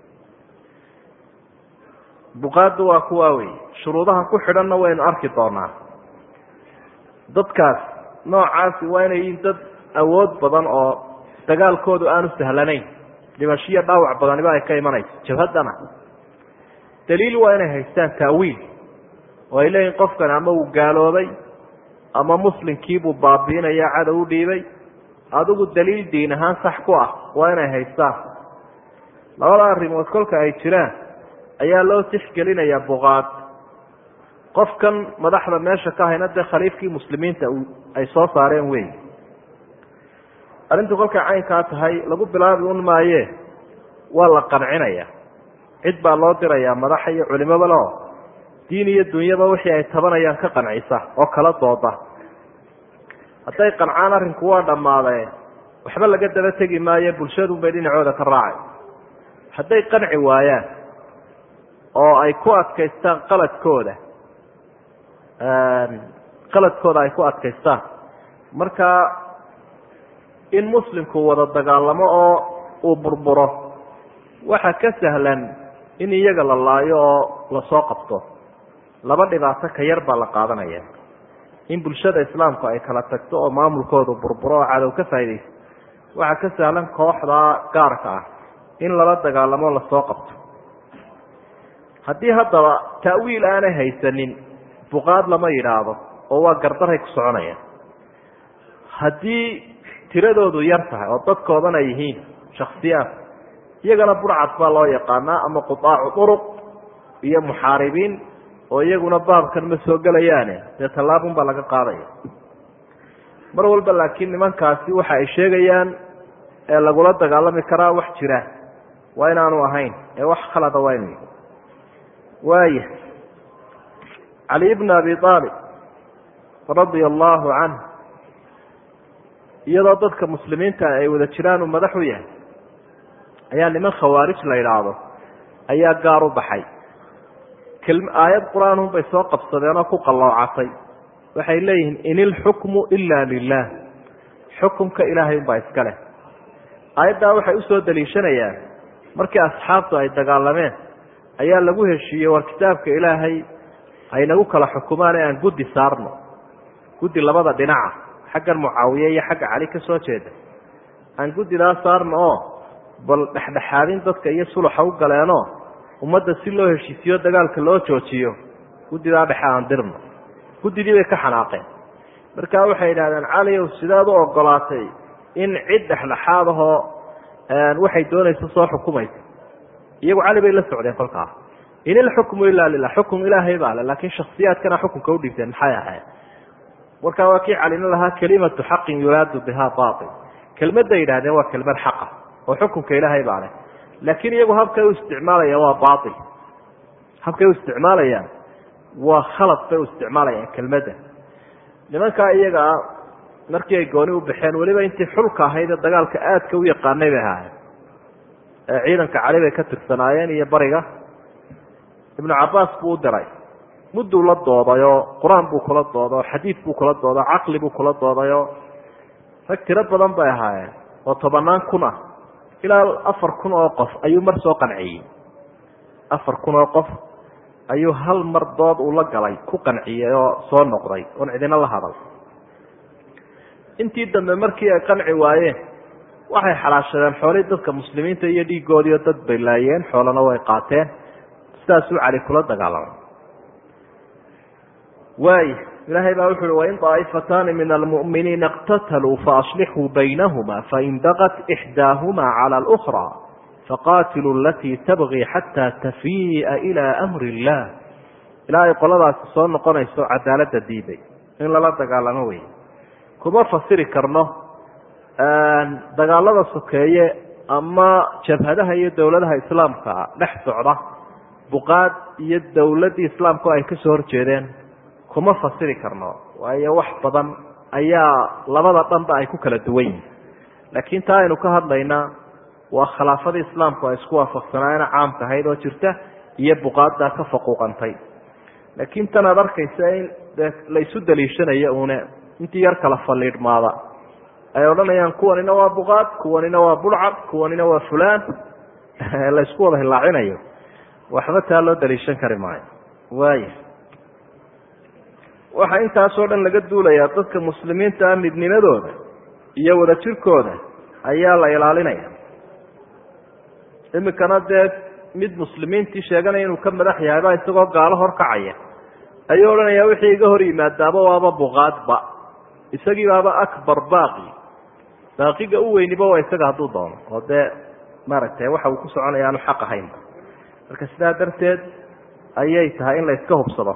buqaadu waa kuwaa wey shuruudaha ku xidhanna waynu arki doonaa dadkaas noocaasi waa inay yihiin dad awood badan oo dagaalkoodu aanu sahlanayn dhimashiyo dhaawac badaniba ay ka imanayso jabhaddana daliil waa inay haystaan taawiil oo ay leeyihin qofkan ama uu gaaloobay ama muslimkiibuu baabiinaya cadow u dhiibay adigu daliil diin ahaan sax ku ah waa inay haystaan labada arrimood kolka ay jiraan ayaa loo tixgelinayaa buqaad qofkan madaxda meesha ka hayna dee khaliifkii muslimiinta ay soo saareen wey arrintu kolkay caynkaa tahay lagu bilaabi un maaye waa la qancinaya cid baa loo dirayaa madaxa iyo culimada leo diin iyo dunyaba wixii ay tabanayaan ka qancisa oo kala dooda hadday qancaan arrinku waa dhammaadee waxba laga daba tegi maayo bulshadunbay dhinacooda ka raacay hadday qanci waayaan oo ay ku adkaystaan qaladkooda qaladkooda ay ku adkaystaan marka in muslimku wada dagaalamo oo uu burburo waxa ka sahlan in iyaga la laayo oo lasoo qabto laba dhibaato ka yar baa la qaadanaya in bulshada islaamku ay kala tagto oo maamulkoodu burburo oo cadow ka faaidaysto waxaa ka sahlan kooxda gaarka ah in lala dagaalamo lasoo qabto haddii haddaba ta'wiil aanay haysanin buqaad lama yidhaahdo oo waa gardaray ku soconayaan haddii tiradoodu yar tahay oo dadkoodan ay yihiin shaksiyaad iyagana burcad baa loo yaqaanaa ama qutaacu duruq iyo muxaaribiin oo iyaguna baabkan ma soo gelayaane dee tallaabun baa laga qaadaya mar walba laakiin nimankaasi waxa ay sheegayaan ee lagula dagaalami karaa wax jira waa inaanu ahayn ee wax khalada waa inu waaya cali ibn abi aalib radia allahu canh iyadoo dadka muslimiinta ay wada jiraan uu madax u yahay ayaa niman khawaarij la yidhaahdo ayaa gaar u baxay aayad qur-aanun bay soo qabsadeen oo ku qalloocatay waxay leeyihiin in ilxukmu ila lilah xukumka ilaahay unbaa iska leh aayaddaa waxay usoo daliishanayaan markii asxaabtu ay dagaalameen ayaa lagu heshiiyey war kitaabka ilaahay haynagu kala xukumaan ee aan guddi saarno guddi labada dhinaca xaggan mucaawiye iyo xagga cali ka soo jeeda aan guddidaa saarno oo bal dhexdhexaadin dadka iyo suluxa u galeenoo ummadda si loo heshiisiyo dagaalka loo joojiyo guddidaa dhexe aan dirno guddidii bay ka xanaaqeen markaa waxay yidhahdeen caliow sidaad u ogolaatay in cid dhexdhexaad ahoo waxay doonaysa soo xukumaysa iyagu cali bay la socdeen kolkaa in ilxukmu ilaa lilah xukum ilaahay baa le laakiin shaksiyaadkana xukunka u dhigteen maxay ahayd markaa waa kii calina lahaa kelimatu xaqin yuraadu biha baail kelmadday yidhahdeen waa kelmad xaqa oo xukunka ilaahay baa leh laakiin iyagu habkay u isticmaalayaan waa baail habkay u isticmaalayaan waa khalad bay u isticmaalayaan kelmadda nimankaa iyagaa markii ay gooni u baxeen weliba intii xulka ahayd ee dagaalka aadka u yaqaanay bay ahaayeen ee ciidanka cali bay ka tirsanaayeen iyo bariga ibnu cabaas buu u diray mudduu la doodayoo qur-aan buu kula dooday oo xadiid buu kula dooday caqli buu kula doodayoo rag tiro badan bay ahaayeen oo tobanaan kun ah ilaa afar kun oo qof ayuu mar soo qanciyey afar kun oo qof ayuu hal mar dood uu la galay ku qanciyey oo soo noqday oon cidina la hadal intii dambe markii ay qanci waayeen waxay xalaashadeen xoolihii dadka muslimiinta iyo dhiigoodiio dad bay laayeen xoolana way qaateen sidaasuu cali kula dagaalamay waay ilaahay baa wuxu uhi wain daaifataani min almu'miniina اqtataluu faaslixuu baynahuma fain bagat ixdaahuma cala alأkhra faqaatiluu alatii tabغii xataa tafii'a ilaa amri illah ilaa ay qoladaasi soo noqonayso cadaaladda diiday in lala dagaalamo wey kuma fasiri karno dagaalada sokeeye ama jabhadaha iyo dowladaha islaamka dhex socda buqaad iyo dowladdii islaamku ay ka soo horjeedeen kuma fasiri karno waayo wax badan ayaa labada dhanba ay ku kala duwan yihin laakiin taa aynu ka hadlaynaa waa khilaafadii islaamku ay isku waafaqsanaayeen caamka ahayd oo jirta iyo buqaaddaa ka faquuqantay laakiin tan aad arkaysa in la isu daliishanayo uune intii yar kala faliidhmaada ay odhanayaan kuwanina waa buqaad kuwanina waa bulcad kuwanina waa fulaan la isku wada hilaacinayo waxba taa loo daliishan kari maayo waaya waxaa intaasoo dhan laga duulayaa dadka muslimiinta ah midnimadooda iyo wadajirkooda ayaa la ilaalinaya iminkana dee mid muslimiintii sheeganaya inuu ka madax yahay baa isagoo gaalo horkacaya ayuu odhanayaa wixii iga hor yimaadaaba waaba buqaadba isagii baaba akbar baaqi baaqiga u weyniba waa isaga hadduu doono oo dee maaragtay waxa uu ku soconaya aanu xaq ahaynba marka sidaa darteed ayay tahay in la iska hubsado.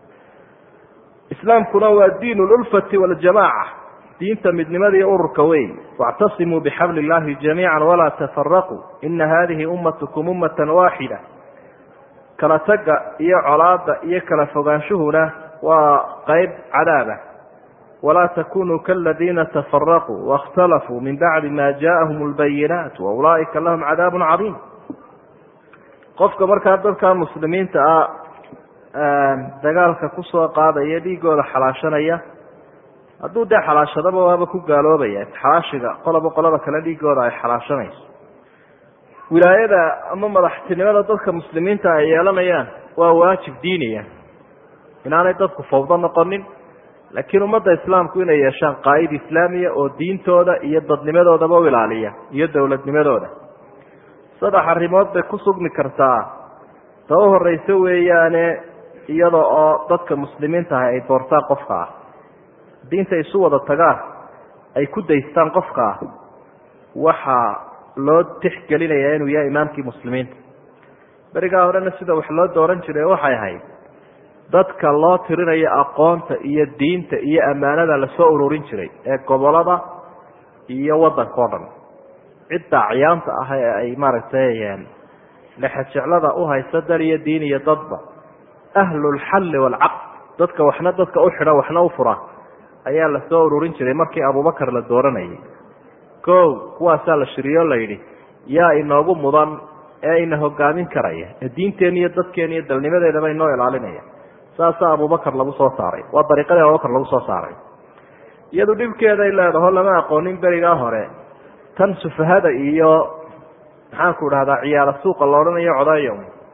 islaamkuna waa diin ulfati waljamaaca, diinta midnimada iyo ururka weyn. wactasimuu bixabli illaahi jamiica walaa tafaraquu ina hadihi ummatukum ummatan waaxida. kala taga iyo colaada iyo kala fogaanshuhuna waa qayb cadaaba. walaa takunuu kaladiina tafaraquu waاkhtalafuu min bacdi ma jaaءahum اlbayinaat waulaaئika lahum cadaab cadiim. qofka markaa dadka muslimiinta ah dagaalka kusoo qaadaya dhiigooda xalaashanaya, hadduu dee xalaashadaba waaba ku gaaloobaya xalaashiga qoloba qolada kale dhiigooda ay xalaashanayso. wilaayada ama madaxtinimada dadka muslimiinta ay yeelanayaan waa waajib diiniya, inaanay dadku fawdo noqonin, laakiin ummadda islaamku inay yeeshaan qaa'id islaamiya oo diintooda iyo dadnimadoodaba u ilaaliya iyo dowladnimadooda. saddex arrimood bay ku sugmi kartaa. ta u horeysa weeyaane iyada oo dadka muslimiinta ah ay doortaan qofka ah, diinta isu wada tagaan ay ku daystaan qofka ah, waxaa loo tixgelinayaa inuu yahay imaamkii muslimiinta. berigaa horena sida wax loo dooran jiray waxay ahayd dadka loo tirinayo aqoonta iyo diinta iyo ammaanada lasoo ururin jiray ee gobolada iyo waddanka o dhan. cidda acyaanta ah ee ay maaragtay lexajeclada u haysa dal iyo diin iyo dadba, ahlulxalli waalcaqd, dadka waxna dadka u xidha waxna u fura, ayaa lasoo ururin jiray markii abubakar la dooranayay. ko kuwaasaa la shiriyo la yidhi yaa inoogu mudan ee ina hogaamin karaya ee diinteena iyo dadkeena iyo dalnimadeedaba inoo ilaalinaya. saasaa abubakar lagu soo saaray. waa dariiqadii abubakar lagu soo saaray. iyadu dhibkeeday leedaho lama aqoonin berigaa hore tan sufahada iyo maxaanku dhahdaa ciyaala suuqa la odhanayo codayo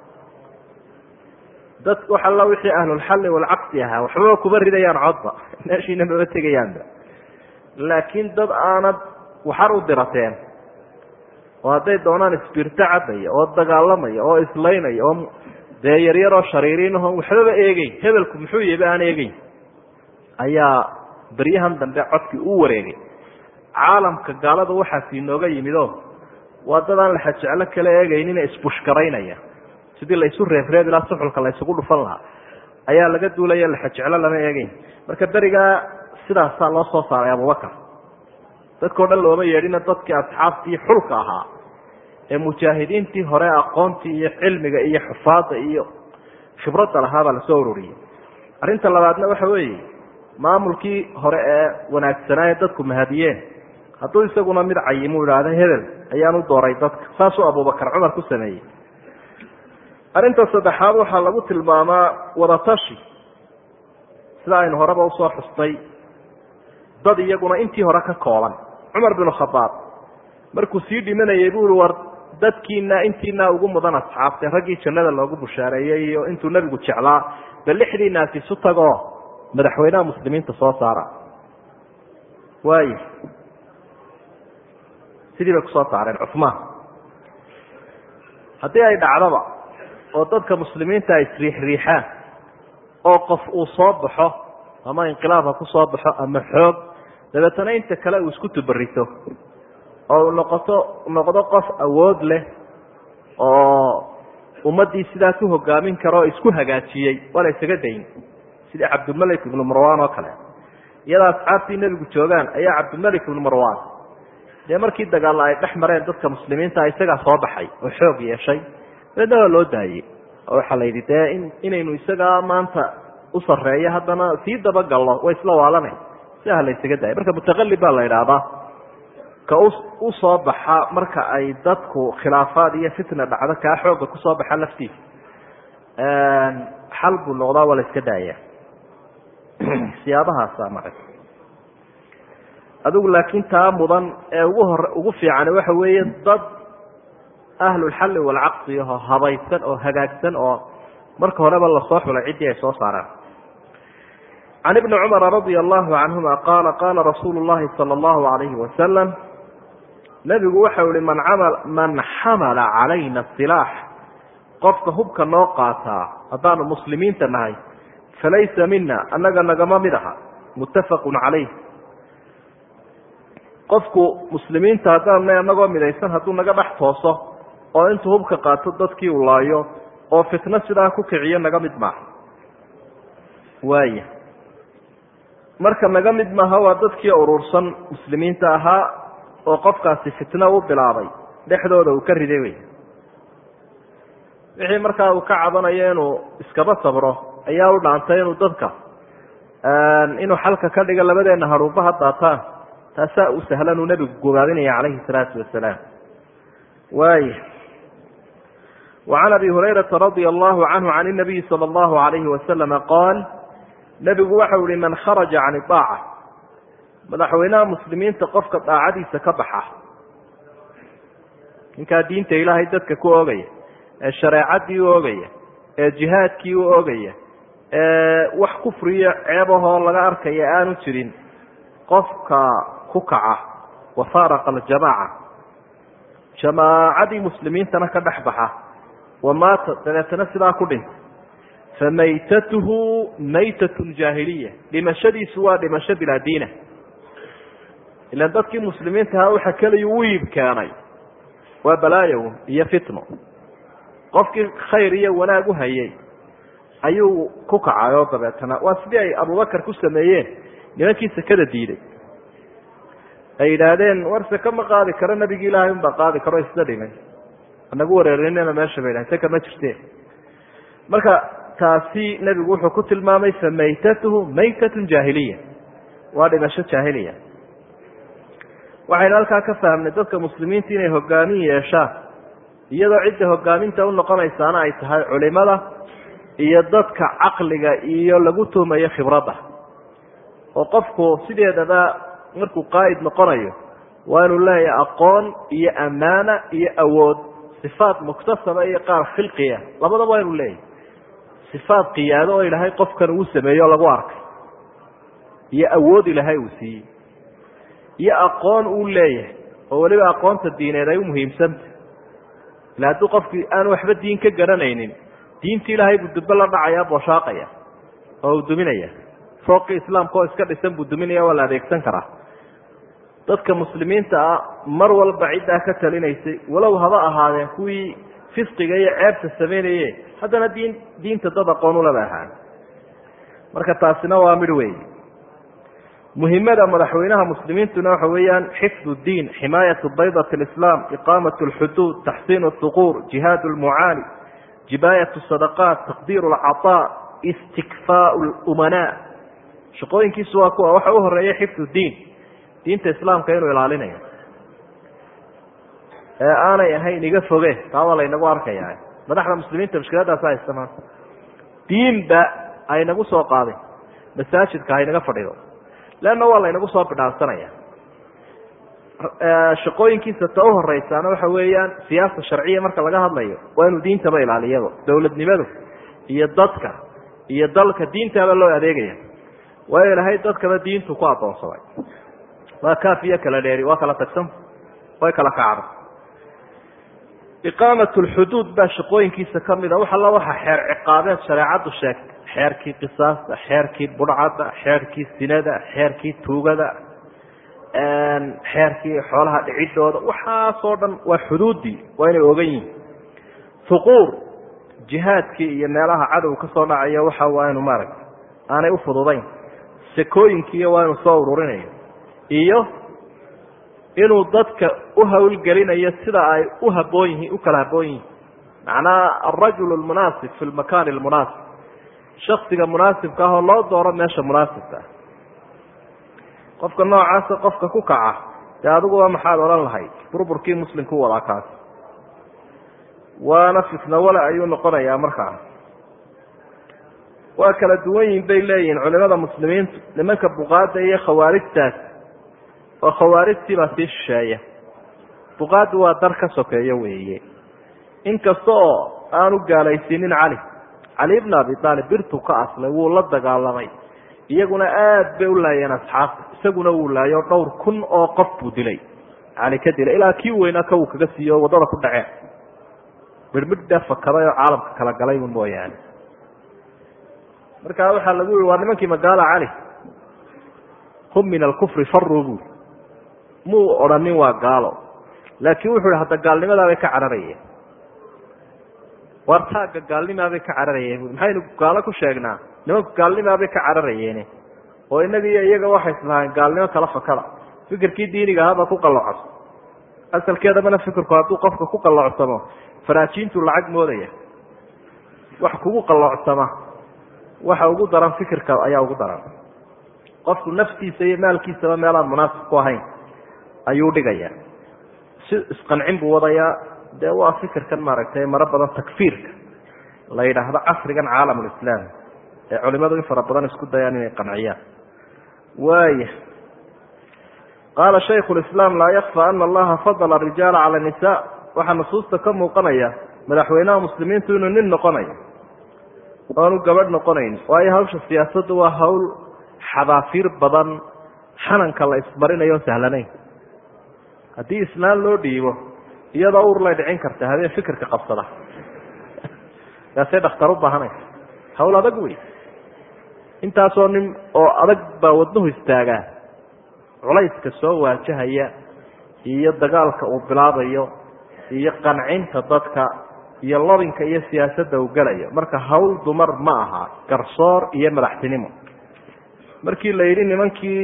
dad wax alla wixii ahlulxalli waalcaqdi ahaa waxbaba kuba ridayaan codba meeshiina maba tegayaanba. laakiin dad aanad waxar u dirateen oo hadday doonaan isbirto caddaya oo dagaalamaya oo islaynaya oo dee yaryaroo shariiriinaho waxbaba eegeyn, hebelku muxuu yaba aan eegeyn, ayaa beryahan dambe codkii u wareegay. caalamka gaalada waxaasi inooga yimid oo waa dad aan laxajeclo kala eegeynina isbushkaraynaya, sidii la isu reebreeb ilaa suxulka la isugu dhufan lahaa ayaa laga duulaya. laxajeclo lama eegeyn. marka berigaa sidaasaa loo soo saaray abubakar. dadkao dhan looma yeedhina dadkii asxaabtii xulka ahaa ee mujaahidiintii hore aqoontii iyo cilmiga iyo xufaada iyo khibradda lahaabaa lasoo ururiyey. arrinta labaadna waxa weeye maamulkii hore ee wanaagsanaa ee dadku mahadiyeen, hadduu isaguna mid cayimuu idhaahda hebel ayaan u dooray dadka, saasuu abubakar cumar ku sameeyey. arrinta saddexaad waxaa lagu tilmaamaa wadatashi, sida aynu horeba usoo xustay, dad iyaguna intii hore ka kooban. cumar binu khadaab markuu sii dhimanayay buu i war dadkiina intiina ugu mudan asxaabte raggii jannada loogu bushaareeyey iyo intuu nebigu jeclaa bal lixdiinaasi isu tagoo madaxweynaha muslimiinta soo saara. waayo sidii bay kusoo saareen cusmaan. haddii ay dhacdaba oo dadka muslimiinta ay isriixriixaan oo qof uu soo baxo ama inqilaab ha ku soo baxo ama xoog, dabeetana inta kale uu isku tubarito oo noqoto noqdo qof awood leh oo ummaddii sidaas u hogaamin karo oo isku hagaajiyey, waa la isaga dayn. sidii cabdilmalik ibnu marwan oo kale, iyada asxaabtii nebigu joogaan ayaa cabdilmalik ibnu marwan dee markii dagaalla ay dhex mareen dadka muslimiinta isagaa soo baxay oo xoog yeeshay, dabeedna waa loo daayey. oo waxaa la yidhi dee in inaynu isagaa maanta u sarreeyo haddana sii dabagallo way isla waalanay, sidaha la isaga daayay. marka mutaqallib baa la idhaahdaa ka u soo baxa marka ay dadku khilaafaad iyo fitna dhacdo kaa xoogga kusoo baxa laftiisa xal buu noqdaa, waa la iska daaya. siyaabahaasa maca adigu laakiin taa mudan ee ugu hore ugu fiican waxa weeye dad ahlulxalli waalcaqdi oo habaysan oo hagaagsan oo marka horeba lasoo xulay ciddii ay soo saaraan. can ibni cumara radia allahu canhuma qaala qaala rasuulu llahi sala allahu alayhi wasalam, nebigu waxau ihi man amal man xamala calayna silaax, qofka hubka noo qaataa haddaanu muslimiinta nahay, falaysa mina annaga nagama mid aha muttafaqun calayh. qofku muslimiinta haddaanna anagoo midaysan hadduu naga dhex tooso oo intuu hubka qaato dadkii u laayo oo fitno sidaa ku kiciyo naga mid maaha. waaya marka naga mid maaha waa dadkii urursan muslimiinta ahaa oo qofkaasi fitno u bilaabay dhexdooda uu ka riday wey. wixii markaa uu ka cabanayo inuu iskaba sabro ayaa u dhaantay inuu dadka inuu xalka ka dhigo labadeena haruubaha daataan. taasaa u sahlan uu nebigu gogaadinaya calayhi salaatu wasalaam. waaya وعن أبي هريرة رضي الله عنه عن النبي صلى الله عليه وسلم قال نبgu waxa uhi من خرج عن الطاacة madaxweynaha muslimiinta qofka daacadiisa ka baxa ninkaa diinta ilaahay dadka ku ogaya ee shareecadii u ogaya ee jihaadkii u ogaya ee wax kufriyo ceebahoo laga arkaya aanu jirin qofka ku kaca وفارق الجamاعة jamaacadii muslimiintana ka dhex baxa wamaata dabeetana sidaa ku dhintay famaytatuhu maytatu jaahiliya dhimashadiisu waa dhimasho bilaa diina. ilan dadkii muslimiintaha waxa keliya u iib keenay waa balaayo iyo fitno. qofkii khayr iyo wanaag u hayay ayuu ku kacay oo dabeetana waa sidii ay abubakar ku sameeyeen nimankii sakada diiday. ay yidhaahdeen war saka ma qaadi karo nabigi ilaahay unbaa qaadi karo isla dhimay anagu wareerinana meesha bay dhahay saka ma jirteen. marka taasi nebigu wuxuu ku tilmaamay famaytatuhu maytatun jaahiliya waa dhimasho jaahiliya. waxaynu halkaa ka fahmnay dadka muslimiinta inay hogaamin yeeshaan iyadoo cidda hogaaminta u noqonaysaana ay tahay culimada iyo dadka caqliga iyo lagu tuumayo khibradda. oo qofku sideedaba markuu qaa'id noqonayo waa inuu leeyahay aqoon iyo ammaana iyo awood, sifaad muktasaba iyo qaar khilqiya labadaba waa inuu leeyahay. sifaad qiyaado oo ilaahay qofkan uu sameeyo lagu arkay iyo awood ilaahay uu siiyey iyo aqoon uu leeyahay oo weliba aqoonta diineed ay u muhiimsanta. ila hadduu qofkii aan waxba diin ka garanaynin diinta ilaahay buu dubbe la dhacaya booshaaqaya oo uu duminaya. fooqii islaamka oo iska dhisan buu duminaya waa la adeegsan karaa. dadka muslimiinta ah mar walba ciddaa ka talinaysay walow haba ahaadeen kuwii fisqiga iyo ceebta samaynaye haddana diin diinta dad aqoon ulaba ahaan. marka taasina waa midh weey. muhiimada madaxweynaha muslimiintuna waxa weeyaan xifdu diin, ximaayatu baydat lislaam, iqaamat lxuduud, taxsiin thuquur, jihaad lmucaali, jibaayat sadaqaat, taqdiir lcataa, istikfaa lumanaa. shaqooyinkiisu waa kuwa waxa u horeeya xifdu diin, diinta islaamka inuu ilaalinayo ee aanay ahayn iga foge. taa waa laynagu arkaya madaxda muslimiinta mushkiladaas haysta maanta. diinba aynagu soo qaaday masaajidka haynaga fadhido leanna waa laynagu soo bidhaansanaya. shaqooyinkiisa ta u horeysaana waxa weeyaan siyaasa sharciya marka laga hadlayo waa inuu diintaba ilaaliyado. dowladnimadu iyo dadka iyo dalka diintaba loo adeegaya. waayo ilahay dadkaba diintu ku adoonsaday. waa kaafiyo kala dheeri waa kala tagsan way kala kacdo. iqaamat lxuduud baa shaqooyinkiisa kamida wax alla waxa xeer ciqaabeed shareecadu sheegtay. xeerkii qisaasta, xeerkii budhcadda, xeerkii sinada, xeerkii tuugada, xeerkii xoolaha dhicidooda, waxaasoo dhan waa xuduuddii waa inay ogan yihin. huquur jihaadkii iyo meelaha cadow ka soo dhacayo waxa waa inu maaragta aanay u fududayn. sakooyinkiiyo waa inuu soo ururinayo iyo inuu dadka u hawlgelinayo sida ay u haboon yihiin u kala haboon yihiin. macnaha alrajul lmunaasib fi lmakan lmunaasib, shaksiga munaasibka ah oo loo dooro meesha munaasibka ah. qofka noocaasa qofka ku kaca dee adiguba maxaad odhan lahayd burburkii muslimku wadaa kaas. waana fitna wale ayuu noqonayaa. markaa waa kala duwan yihin bay leeyihiin culimada muslimiintu nimanka buqaada iyo khawaarijtaas. oo khawaarijtii baa sii shisheeya. buqaadu waa dar ka sokeeyo weeye. inkasta oo aanu gaalaysiinin cali cali ibn abi aalib birtuu ka aslay wuu la dagaalamay. iyaguna aad bay u laayeen asxaabta. isaguna wuu laayo dhowr kun oo qof buu dilay cali ka dilay ilaa kii weynaa ka uu kaga siiyo waddada ku dhaceen. midhmidh dee fakaday oo caalamka kala galay un mooyaane. markaa waxaa lagu yihi waa nimankii magaala cali hum min alkufri faruu buuri muu odhanin waa gaalo laakiin wuxuu ihi hadda gaalnimadaabay ka cararayeen war taagga gaalnimaabay ka cararayeen bui maxaynu gaalo ku sheegnaa nimanku gaalnimaabay ka cararayeene oo innaga iyo iyaga waxay islahayn gaalnimo kala fakada fikirkii diiniga ahaabaa ku qalloocsan asalkeedabana fikirku hadduu qofka ku qalloocsamo faraajiintu lacag moodaya wax kugu qalloocsama waxa ugu daran fikirka ayaa ugu daran qofku naftiisa iyo maalkiisaba meelaan munaasib ku ahayn ayuu dhigaya si isqancin buu wadayaa dee waa fikirkan maaragtay maro badan takfiirka la yidhaahdo casrigan caalamulislaami ee culimadu in fara badan isku dayaan inay qanciyaan waaya qaala shaykhu lislaam laa yakfa ana allaha fadala arijaala cala nisa waxaa nusuusta ka muuqanaya madaxweynaha muslimiintu inuu nin noqonayo oanu gabadh noqonayn waayo hawsha siyaasaddu waa hawl xadaafiir badan xananka la ismarinayo on sahlanayn haddii islaan loo dhiibo iyadoo ur lay dhicin karta habeen fikirka qabsada kaasay dhakhtar u baahanaysa hawl adag wey intaasoo nin oo adag baa wadnuhu istaagaa culayska soo waajahaya iyo dagaalka uu bilaabayo iyo qancinta dadka iyo lobinka iyo siyaasadda uu gelayo marka hawl dumar ma aha garsoor iyo madaxtinimo markii la yidhi nimankii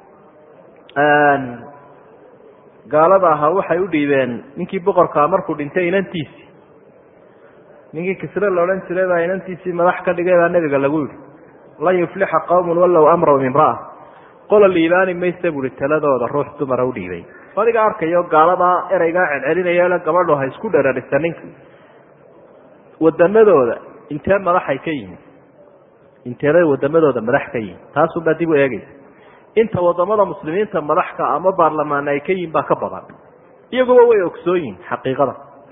gaalada ahaa waxay u dhiibeen ninkii boqorkaa markuu dhintay inantiisii ninkii kisre la odhan jiray baa inantiisii madax ka dhigay baa nebiga lagu yidhi lan yuflixa qawmun wallow amraw imra'a qola liibaani maysa buuhi taladooda ruux dumara u dhiibay adiga arkayo gaaladaa ereygaa celcelinaya gabadho ha isku dherarisa ninka wadamadooda intee madaxay ka yihin inteeday wadamadooda madax ka yihin taasuunbaa dib u eegaysa inta wadamada muslimiinta madaxka ama baarlamaan ay ka yihin baa ka badan iyaguba way ogsoon yihin xaqiiqada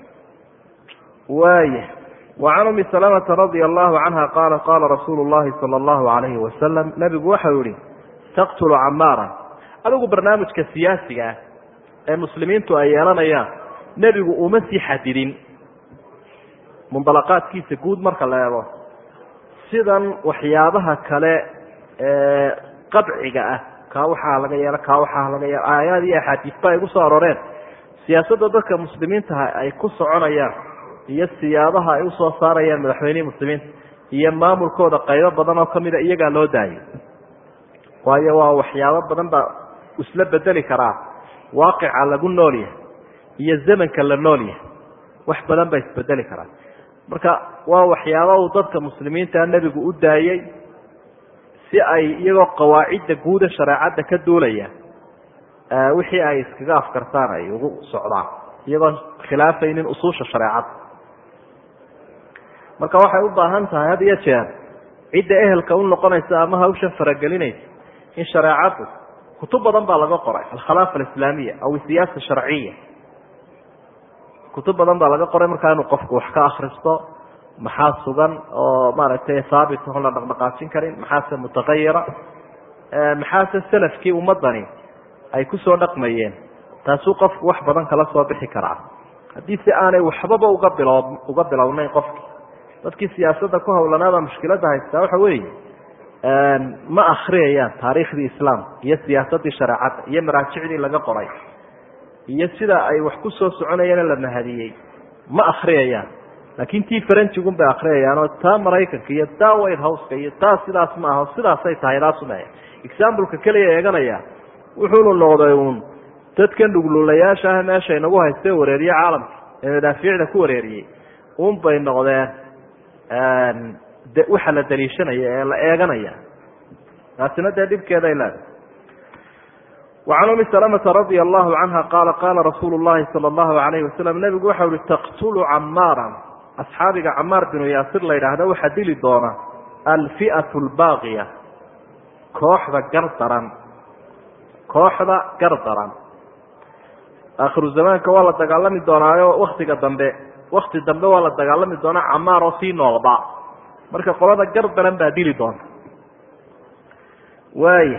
waaya wacan umi salamata radia allahu canha qaala qaala rasuulu llahi sala allahu alayhi wasalam nabigu waxau yihi taqtulu camaaran adigu barnaamijka siyaasiga ah ee muslimiintu ay yeelanayaan nebigu uma sii xadidin mundalaqaadkiisa guud marka la eego sidan waxyaabaha kale ee qadciga ah kaa waxaa laga yeelo kaa waxaa laga yeelo aayaad iyo axaadiisba ay ku soo aroreen siyaasadda dadka muslimiintaha ay ku soconayaan iyo siyaabaha ay usoo saarayaan madaxweynihii muslimiinta iyo maamulkooda qaybo badan oo kamida iyagaa loo daayay waayo waa waxyaabo badan baa isla bedeli karaa waaqica lagu nool yahay iyo zamanka la nool yahay wax badan baa isbedeli karaa marka waa waxyaaba uu dadka muslimiinta nebigu u daayey si ay iyagoo qawaacidda guuda shareecadda ka duulaya wixii ay iskaga afkartaan ay ugu socdaan iyagoo khilaafaynin usuusha shareecadda marka waxay u baahan tahay had iyo jeer cidda ehelka u noqonaysa ama hawshan faragelinaysa in shareecaddu kutub badan baa laga qoray alkhilaafa alislaamiya aw siyaasa sharciya kutub badan baa laga qoray markaa inuu qofku wax ka akristo maxaa sugan oo maaragtay haabit oon la dhaqdhaqaajin karin maxaase mutaqayira maxaase salafkii ummadani ay kusoo dhaqmayeen taasuu qofku wax badan kala soo bixi karaa haddii si aanay waxbaba uga bilo uga bilownayn qofki dadkii siyaasadda ku hawlanaada mushkiladda haystaa waxa weeye ma akriyayaan taariikhdii islaamka iyo siyaasaddii shareecadda iyo maraajicdii laga qoray iyo sida ay wax ku soo soconayeen la mahadiyey ma akriyayaan laakiin tii faranjigun bay akriyayaan oo taa maraykanka iyo taa white houseka iyo taa sidaas ma aha sidaasay tahay taasumaya exampleka keliya eeganaya wuxuunu noqday uun dadkan dhuglulayaasha ah meesha inagu haystee wareeriye caalamka ee madaafiicda ku wareeriyey un bay noqdeen waxa la daliishanaya ee la eeganaya taasina dee dhibkeeda ay leedahay wacan umi salamata radia allahu canha qaala qaala rasuulu llahi sala allahu alayhi wasalam nebigu waxau ihi taqtulu camaaran asxaabiga camaar binu yaasir la yidhaahda waxaa dili doona alfi'atu albaaqiya kooxda gardaran kooxda gardaran aakhiru zamaanka waa la dagaalami doonaayo waktiga dambe wakti dambe waa la dagaalami doonaa camaar oo sii noolba marka qolada gardaran baa dili doonta waaya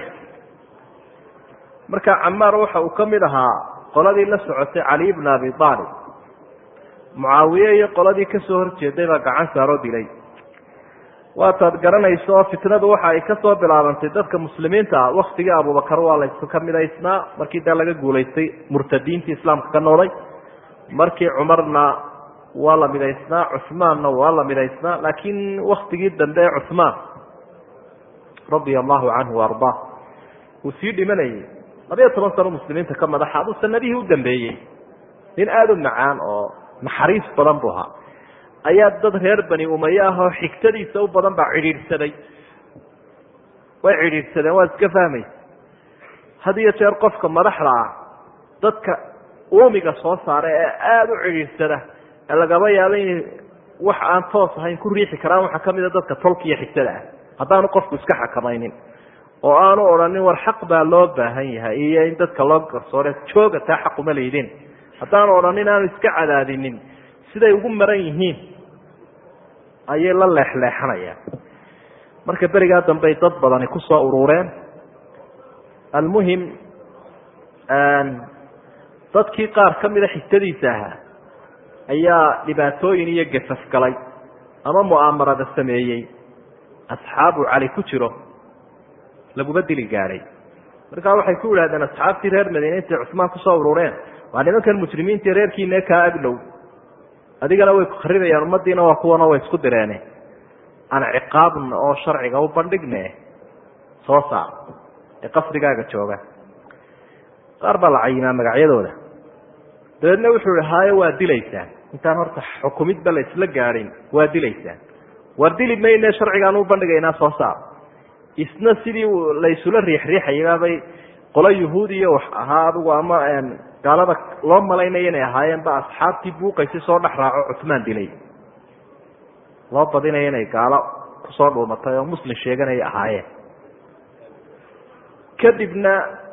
marka camaar waxa uu ka mid ahaa qoladii la socotay cali bna abi aalib mucaawiye iyo qoladii ka soo horjeeday baa gacan saaroo dilay waataad garanayso fitnadu waxa ay ka soo bilaabantay dadka muslimiinta ah waktigii abubakar waa la isku ka midaysnaa markii daa laga guulaystay murtadiintii islaamka ka noolay markii cumarna waa la midaysnaa cuhmaanna waa la midaysnaa laakiin waktigii dambe ee cuhmaan radia allahu canhu ardaa uu sii dhimanayay labiyo toban sano muslimiinta ka madaxa aduu sanadihii u dambeeyey nin aada u macaan oo naxariis badan buu ahaa ayaa dad reer bani umaye ah oo xigtadiisa u badan baa cidhiidhsaday way cidhiidhsadeen waa iska fahmaysa had iyo jeer qofka madaxda ah dadka uumiga soo saara ee aada u cidhiidhsada ee lagaba yaabo inay wax aan toos ahayn ku riixi karaan waxaa kamida dadka tolka iyo xigtada ah haddaanu qofku iska xakamaynin oo aanu odhanin war xaq baa loo baahan yahay iyo in dadka loo garsoore jooga taa xaquma leydin haddaanu odhanin aanu iska cadaadinin siday ugu maran yihiin ayay la leexleexanayaan marka berigaa dambey dad badani ku soo urureen almuhim dadkii qaar ka mida xigtadiisa ahaa ayaa dhibaatooyin iyo gafaf galay ama mu'aamarada sameeyey asxaabu cali ku jiro laguma dili gaadhay markaa waxay ku idhahdeen asxaabtii reer madiine intay cusmaan kusoo urureen waa nimankan mujrimiintii reerkiine kaa agdhow adigana way ku kharidayaan ummadiina waa kuwana way isku direene aan ciqaabna oo sharciga u bandhigne soo saar ee qasrigaaga jooga qaar baa la cayimaa magacyadooda dabeedna wuxuu ihi haayo waa dilaysaan intaan horta xukumidba la isla gaadhin waa dilaysaan war dili mayne sharcigaan u bandhigaynaa soo saar isna sidii la isula riixriixayabaabay qolo yahuudiya wax ahaa adigu ama gaalada loo malaynaya inay ahaayeen ba asxaabtii buuqaysi soo dhex raaco cuhmaan dilay loo badinaya inay gaalo kusoo dhuumatay oo muslim sheeganaya ahaayeen kadibna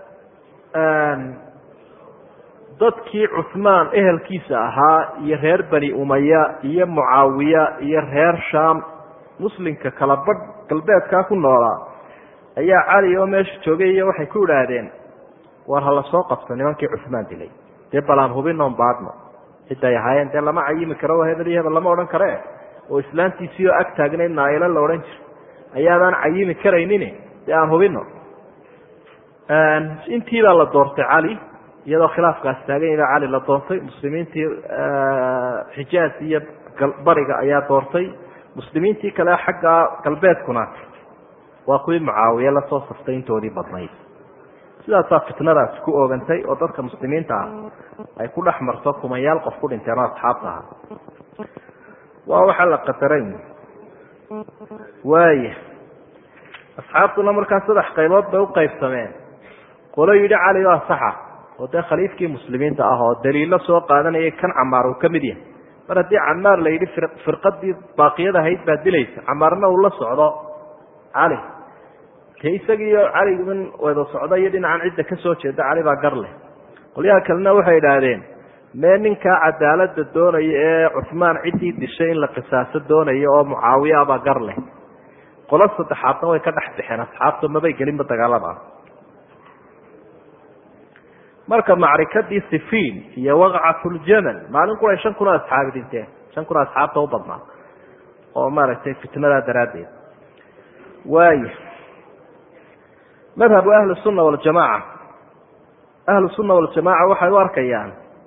dadkii cuhmaan ehelkiisa ahaa iyo reer bani umaya iyo mucaawiya iyo reer shaam muslimka kala badh galbeedkaa ku noolaa ayaa cali oo meesha joogay iyo waxay ku idhaahdeen war hala soo qabto nimankii cuhmaan dilay dee balaan hubinoon baadhno ciday ahaayeen dee lama cayimi karo hebel iyo hebel lama odhan kare oo islaantiisii oo ag taagnayd naailo la odhan jiro ayaadaan cayimi karaynin dee aan hubino intiibaa la doortay cali iyadoo khilaafkaas taagan baa cali la doortay muslimiintii xijaaz iyo bariga ayaa doortay muslimiintii kale xagga galbeedkuna waa kuwii mucaawiye lasoo saftay intoodii badnayd sidaasaa fitnadaasi ku oogantay oo dadka muslimiinta ah ay ku dhex marto kumayaal qof ku dhinteen oo asxaabta aha waa waxaa la qadaray waaya asxaabtuna markaa saddex qaybood bay uqaybsameen qolo yidhi cali waa saxa oo dee khaliifkii muslimiinta ah oo daliilo soo qaadanayay kan camaar uu ka mid yahay mar haddii camaar la yidhi firqadii baaqiyada ahayd baa dilaysa camaarna uu la socdo cali de isagiiyo caligan wada socda iyo dhinacan cidda ka soo jeeda cali baa gar leh qolyaha kalena waxay idhaahdeen mee ninkaa cadaalada doonaya ee cuhmaan ciddii dishay in la qisaaso doonaya oo mucaawiya baa gar leh qolo saddexaadna way ka dhex bixeen asxaabta mabay gelinba dagaalada marka macrikadii sifiin iyo waqcatuljamal maalin kuray shan kun oo asxaabi dhinteen shan kun oo asxaabta u badnaa oo maaragtay fitnadaa daraaddeed waaya madhabu ahli sunna waljamaaca ahlu sunna waljamaaca waxay u arkayaan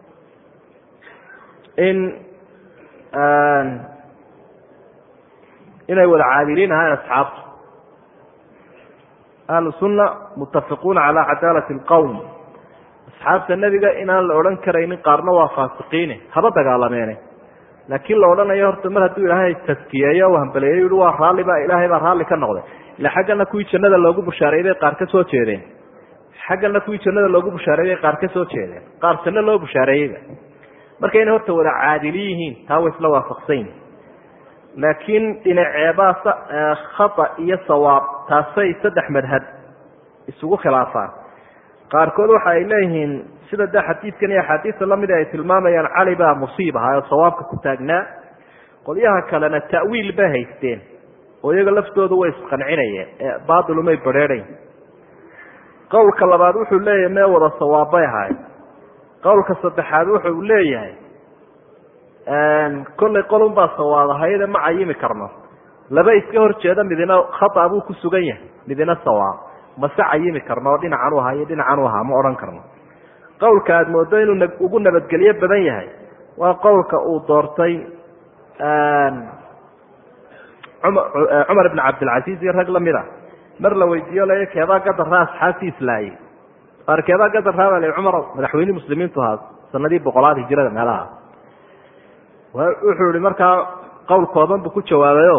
in inay wada caadiliin ahayn asxaabtu ahlu sunna mutafiquuna calaa cadaalati alqowm asxaabta nebiga inaan la odhan karaynin qaarna waa faasiqiine haba dagaalameene laakiin la odhanayo horta mar hadduu ilaahay taskiyeeyo u hambaleeyo yihi waa raalli baa ilaahay baa raalli ka noqday ila xaggana kuwii jannada loogu bushaareeyey bay qaar ka soo jeedeen xaggana kuwii jannada loogu bushaareeyey bay qaar ka soo jeedeen qaar janno loo bushaareeyeyba marka inay horta wada caadili yihiin taa way isla waafaqsayn laakiin dhinaceebaa khata iyo sawaab taasay saddex madhab isugu khilaafaan qaarkood waxa ay leeyihiin sida de xadiidkan iyo axaadiista lamid ay tilmaamayaan cali baa musiib ahaa oo sawaabka ku taagnaa qolyaha kalena ta'wiil bay haysteen oo iyaga laftoodu way isqancinayeen ee baatilumay badheedhayn qowlka labaad wuxuu leeyahay mee wada sawaabbay ahaay qowlka saddexaad wuxuu leeyahay kollay qolun baa sawaab ahayde ma cayimi karno laba iska horjeeda midina khata buu ku sugan yahay midina sawaab ma sacayimi karno dhinacan u hayo dhinacan u ahaa ma oran karno qowlka aad moodo inuu ugu nabadgelyo badan yahay waa qowlka uu doortay cumar ibn cabdilcasiis iyo rag lamid a mar la weydiiyo le keebaa gadarraa asxaabtii islaayey qaar keebaa gadarraa baa le cumar madaxweynihii muslimiintu ahaa sanadii boqolaad hijirada meelaha wuxuu ihi markaa qowl kooban buu ku jawaabayo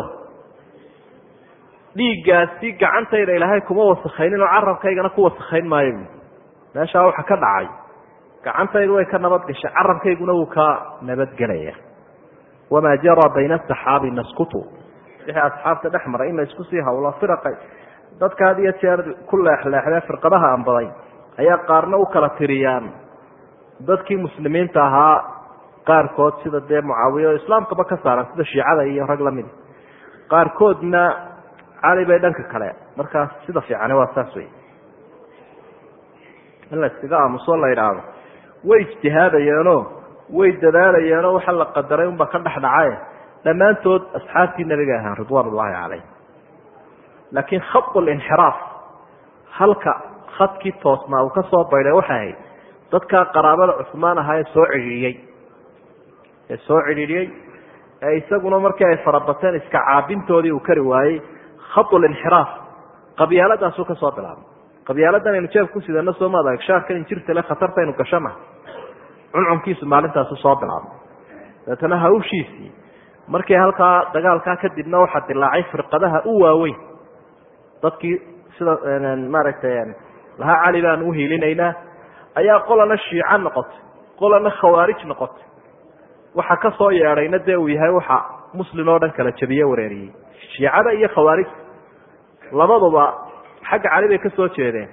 dhiiggaasi gacantayda ilaahay kuma wasakaynin oo carabkaygana ku wasakayn maayo meeshaa waxa ka dhacay gacantaydu way ka nabad gashay carabkayguna wuu ka nabadgelaya wamaa jara bayna asaxaabi naskutu wixii asxaabta dhex maray in la isku sii hawlo firaqay dadka had iyo jeer ku leexleexdee firqadaha anbaday ayaa qaarna u kala tiriyaan dadkii muslimiinta ahaa qaarkood sida dee mucaawiya oo islaamkaba ka saaran sida shiicada iyo rag lamid qaarkoodna cali bay dhanka kale markaas sida fiicane waa saas wey in la iskaga aamuso la yidhaahdo way ijtihaadayeenoo way dadaalayeenoo waxa la qadaray unbaa ka dhex dhacaye dhammaantood asxaabtii nabiga ahaan ridwaan ullahi caleyh laakiin khad linxiraaf halka khadkii toosnaa uu ka soo bayday waxay ahayd dadkaa qaraabada cusmaan ahaa ee soo cidhiidhiyey ee soo cidhiidhiyey ee isaguna markii ay farabateen iska caabintoodii uu kari waayey khad linxiraaf qabyaaladaasuu ka soo bilaabay qabyaaladan aynu jeeb ku sidano soo maad shaarkan injirta le khatartaynu gashana cuncunkiisu maalintaasu soo bilaabay dabeetana hawshiisii markii halkaa dagaalkaa kadibna waxaa dilaacay firqadaha u waaweyn dadkii sida maaragtay lahaa cali baan u hiilinaynaa ayaa qolana shiica noqotay qolana khawaarij noqotay waxa ka soo yeedhayna dee uu yahay waxa muslim oo dhan kala jabiye wareeriyey shiicada iyo khawaarij labaduba xagga cali bay ka soo jeedeen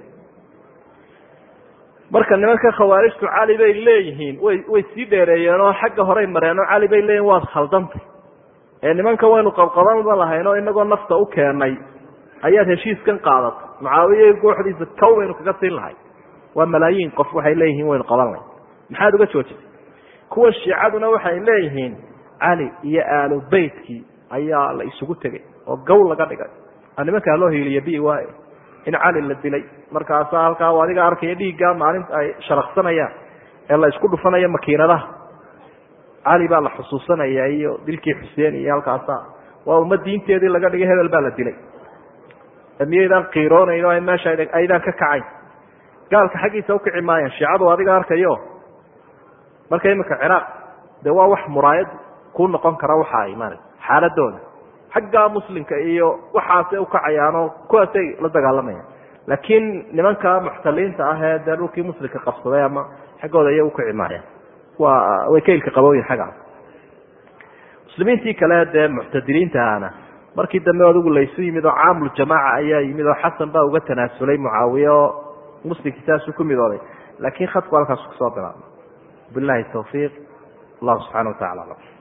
marka nimanka khawaarijtu cali bay leeyihiin way way sii dheereeyeen oo xagga horey mareen oo cali bay leeyihin waad khaldantay ee nimanka waynu qabqabanba lahayn oo inagoo nafta u keenay ayaad heshiiskan qaadatay mucaawiye kooxdiisa kow baynu kaga siin lahay waa malaayiin qof waxay leeyihiin waynu qaban lahay maxaad uga joojisay kuwa shiicaduna waxay leeyihiin cali iyo aalu beytkii ayaa la isugu tegay oo gow laga dhigay nimankaa loo hiiliya bi waaye in cali la dilay markaasaa halkaa adiga arkaya dhiiggaa maalinta ay sharaqsanayaan ee la isku dhufanayo makiinadaha cali baa la xusuusanaya iyo dilkii xuseen iyo halkaasa waa umma diinteedii laga dhigay hebel baa la dilay miyaydaan qiiroonayn oo meesha aydaan ka kacayn gaalka xaggiisa ukici maayaan shiicadu adiga arkayo marka imika ciraaq dee waa wax muraayad ku noqon kara waxa ay maarata xaaladooda xagga muslimka iyo waxaasay ukacayaanoo kuwaasay la dagaalamayaan laakiin nimanka muxtaliinta ah ee dee dhulkii muslimka qabsaday ama xaggooda iya ukici maayaan waa way kaylka qabooyin xaggaas muslimiintii kale dee muctadiliinta ahna markii dambe adigu laysu yimid oo caamul jamaaca ayaa yimid oo xasan baa uga tanaasulay mucaawiye oo muslimkii saasuu ku midooday laakiin khadku halkaasu kasoo bilaabay bilahi tawfiiq allahu subxana wa tacala alam